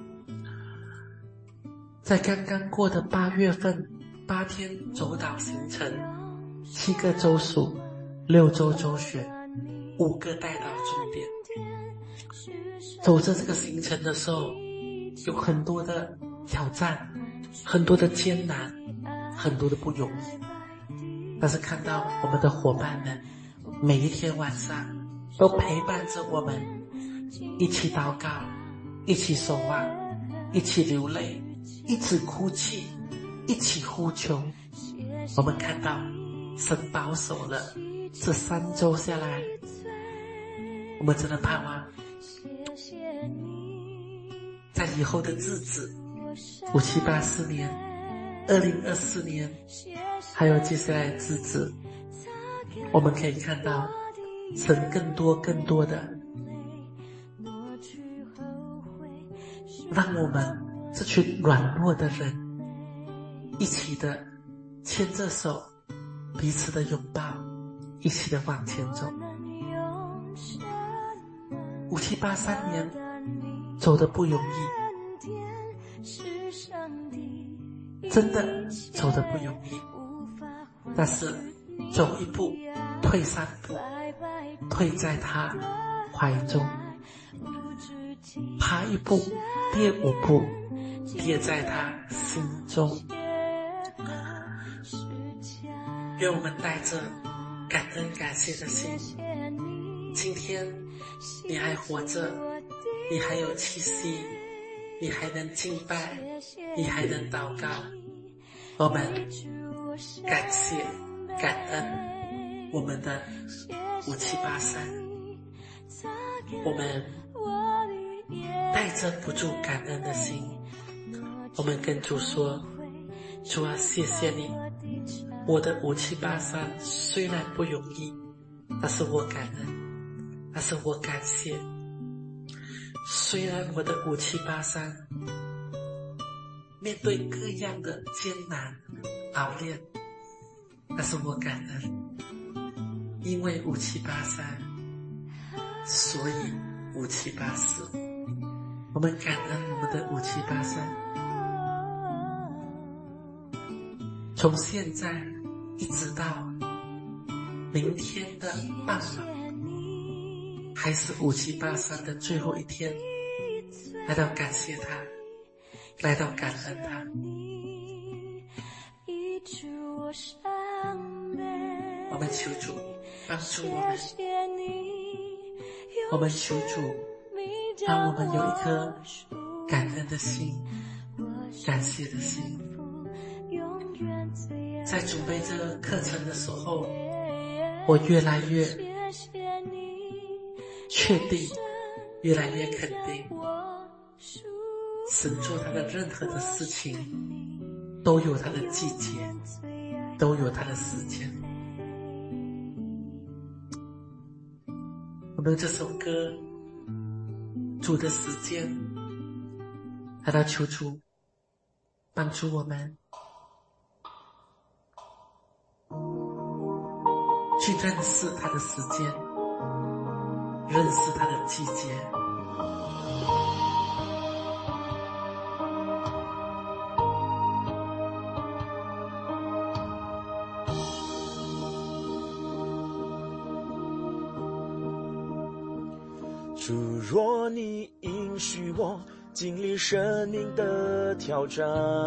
在刚刚过的八月份，八天走岛行程，七个州属，六州州选，五个带到重点。走着这个行程的时候，有很多的挑战，很多的艰难，很多的不容易。但是看到我们的伙伴们每一天晚上都陪伴着我们，一起祷告，一起守望，一起流泪，一起哭泣，一起呼求。我们看到神保守了这三周下来，我们真的盼望在以后的日子，五七八四年，二零二四年，还有接下来的日子，我们可以看到神更多更多的让我们这群软弱的人一起的牵着手，彼此的拥抱，一起的往前走。五七八三年走得不容易，真的走得不容易，但是走一步退三步，退在他怀中，爬一步跌五步，跌在他心中。愿我们带着感恩感谢的心，今天你还活着，你还有气息，你还能敬拜，你还能祷告，我们感谢感恩我们的五七八三，我们带着不住感恩的心， 我们跟主说，主啊，谢谢你，我的五七八三虽然不容易，但是我感恩，但是我感谢。虽然我的五七八三面对各样的艰难熬炼，但是我感恩，因为五七八三，所以五七八四。我们感恩我们的五七八三，从现在一直到明天的傍晚，还是五七八三的最后一天，来到感谢他，来到感恩他。我们求主帮助我们，我们求主让我们有一颗感恩的心，感谢的心。在准备这个课程的时候，我越来越确定，越来越肯定，神做他的任何的事情都有他的季节，都有他的时间。我们这首歌主的时间，来到求主帮助我们去认识他的时间，认识他的季节。 主若你应许我经历生命的挑战，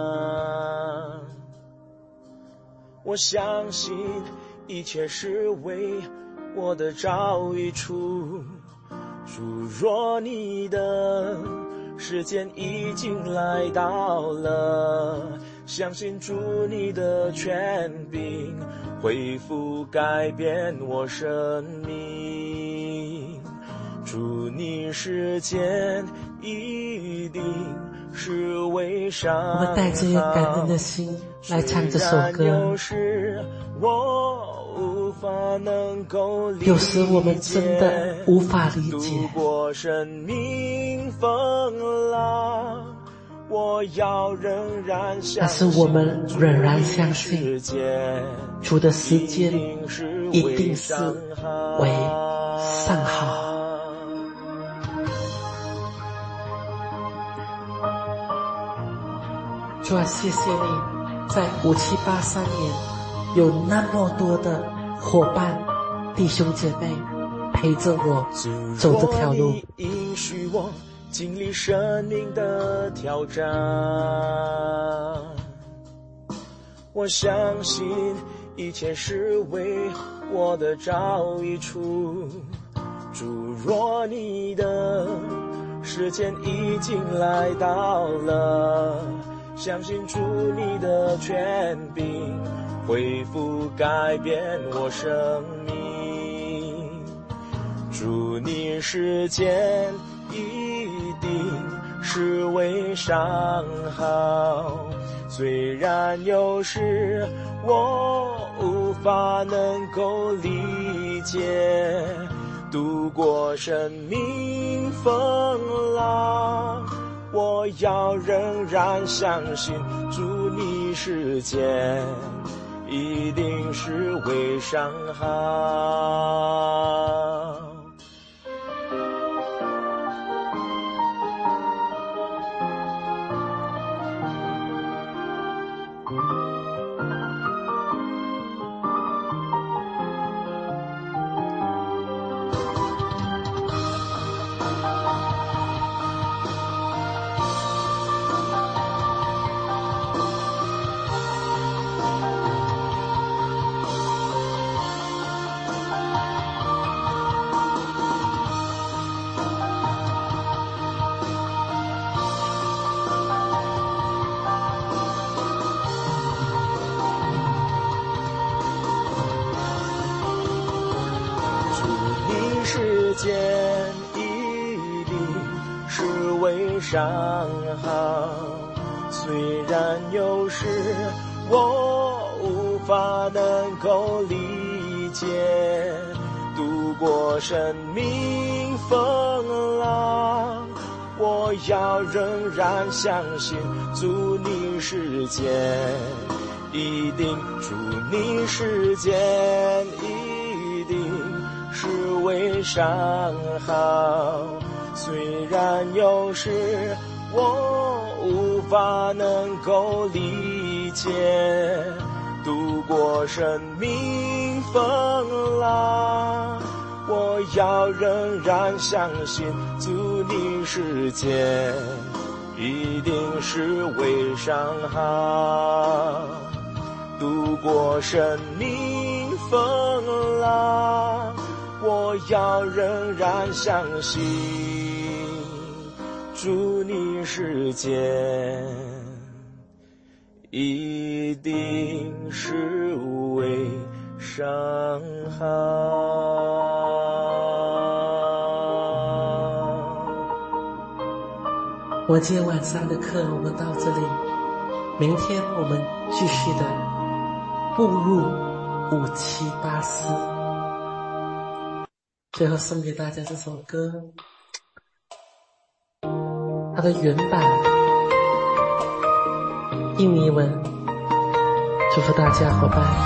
我相信一切是为我的找益处。主若你的时间已经来到了，相信主你的权柄恢复改变我生命。主你时间一定是为上好， 我们带着感恩的心来唱这首歌。 有时我无法能够理解， 有时我们真的无法理解， 度过生命风浪，我要仍然相信， 但是我们仍然相信主的时间一定是为上好。主啊，谢谢你在五七八三年有那么多的伙伴弟兄姐妹陪着我走这条路。 应许我经历生命的挑战，我相信一切是为我的找益处。主若你的时间已经来到了，相信主你的权柄恢复改变我生命。主你时间一定是为上好，虽然有时我无法能够理解，度过生命风浪，我要仍然相信主你时间一定是为上好。时间一定是为上好，虽虽然有时我无法能够理解，度过生命风浪，我要仍然相信主你世界一定，主你世界一定是为上好。虽然有时我无法能够理解，度过生命风浪，我要仍然相信主你世界一定是为上好。度过生命风浪，我要仍然相信主你世界一定是为上好。 我今天晚上的课我们到这里，明天我们继续的步入五七八四。最后送给大家这首歌，它的原版印尼文，祝福大家伙伴。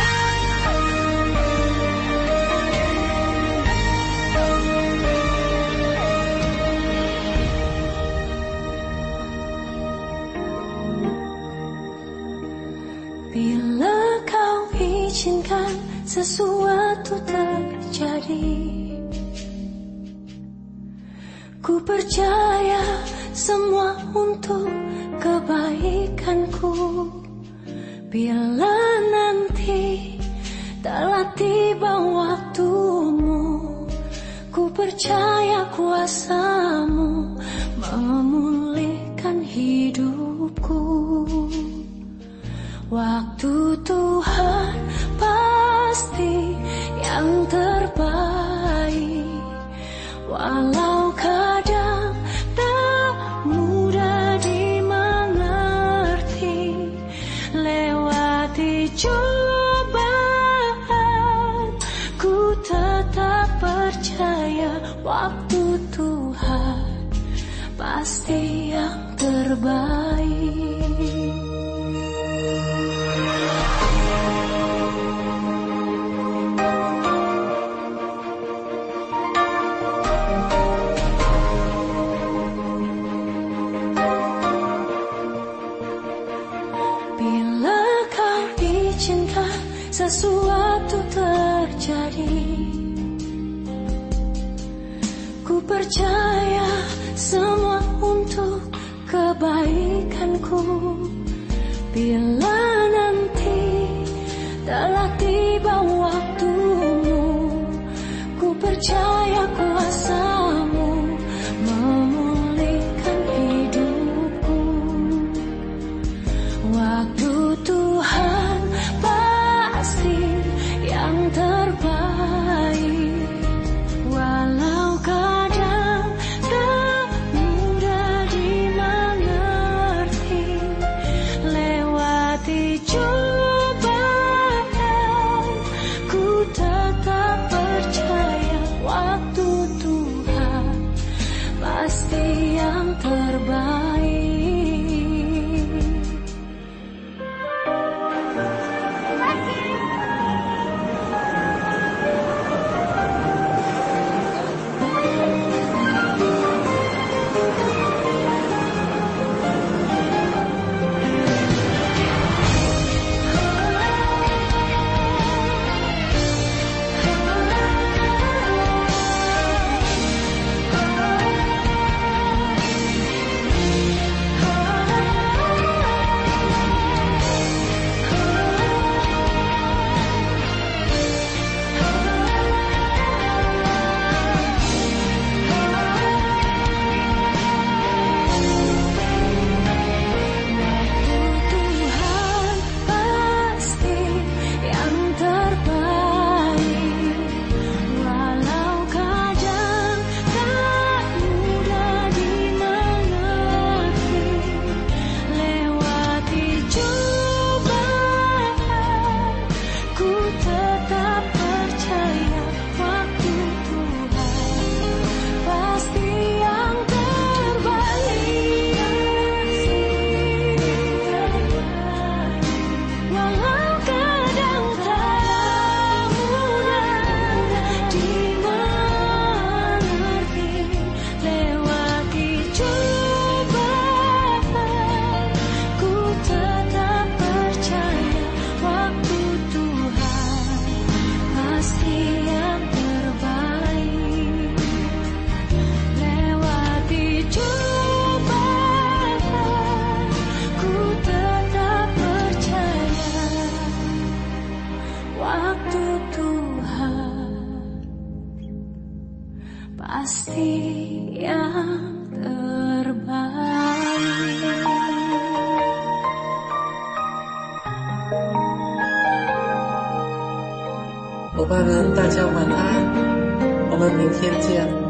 Bila kau izinkan sesuatu terjadi, ku percaya semua untuk kebaikanku. Bila nanti telah tiba waktumu, ku percaya kuasamu memulihkan hidupku. Waktu Tuhan pasti yang terbaik, walau kadang tak mudah dimengerti. Lewati cobaan, ku tetap percaya waktu Tuhan pasti yang terbaik. Sesuatu terjadi, ku percaya semua untuk kebaikanku. Bila nanti telah tiba waktumu, ku percaya kuasamu memulihkan hidupku. Waktu Tuhan yang terbaik, walau kadang tak mudah dimengerti. Lewati 伙伴们，大家晚安，我们明天见。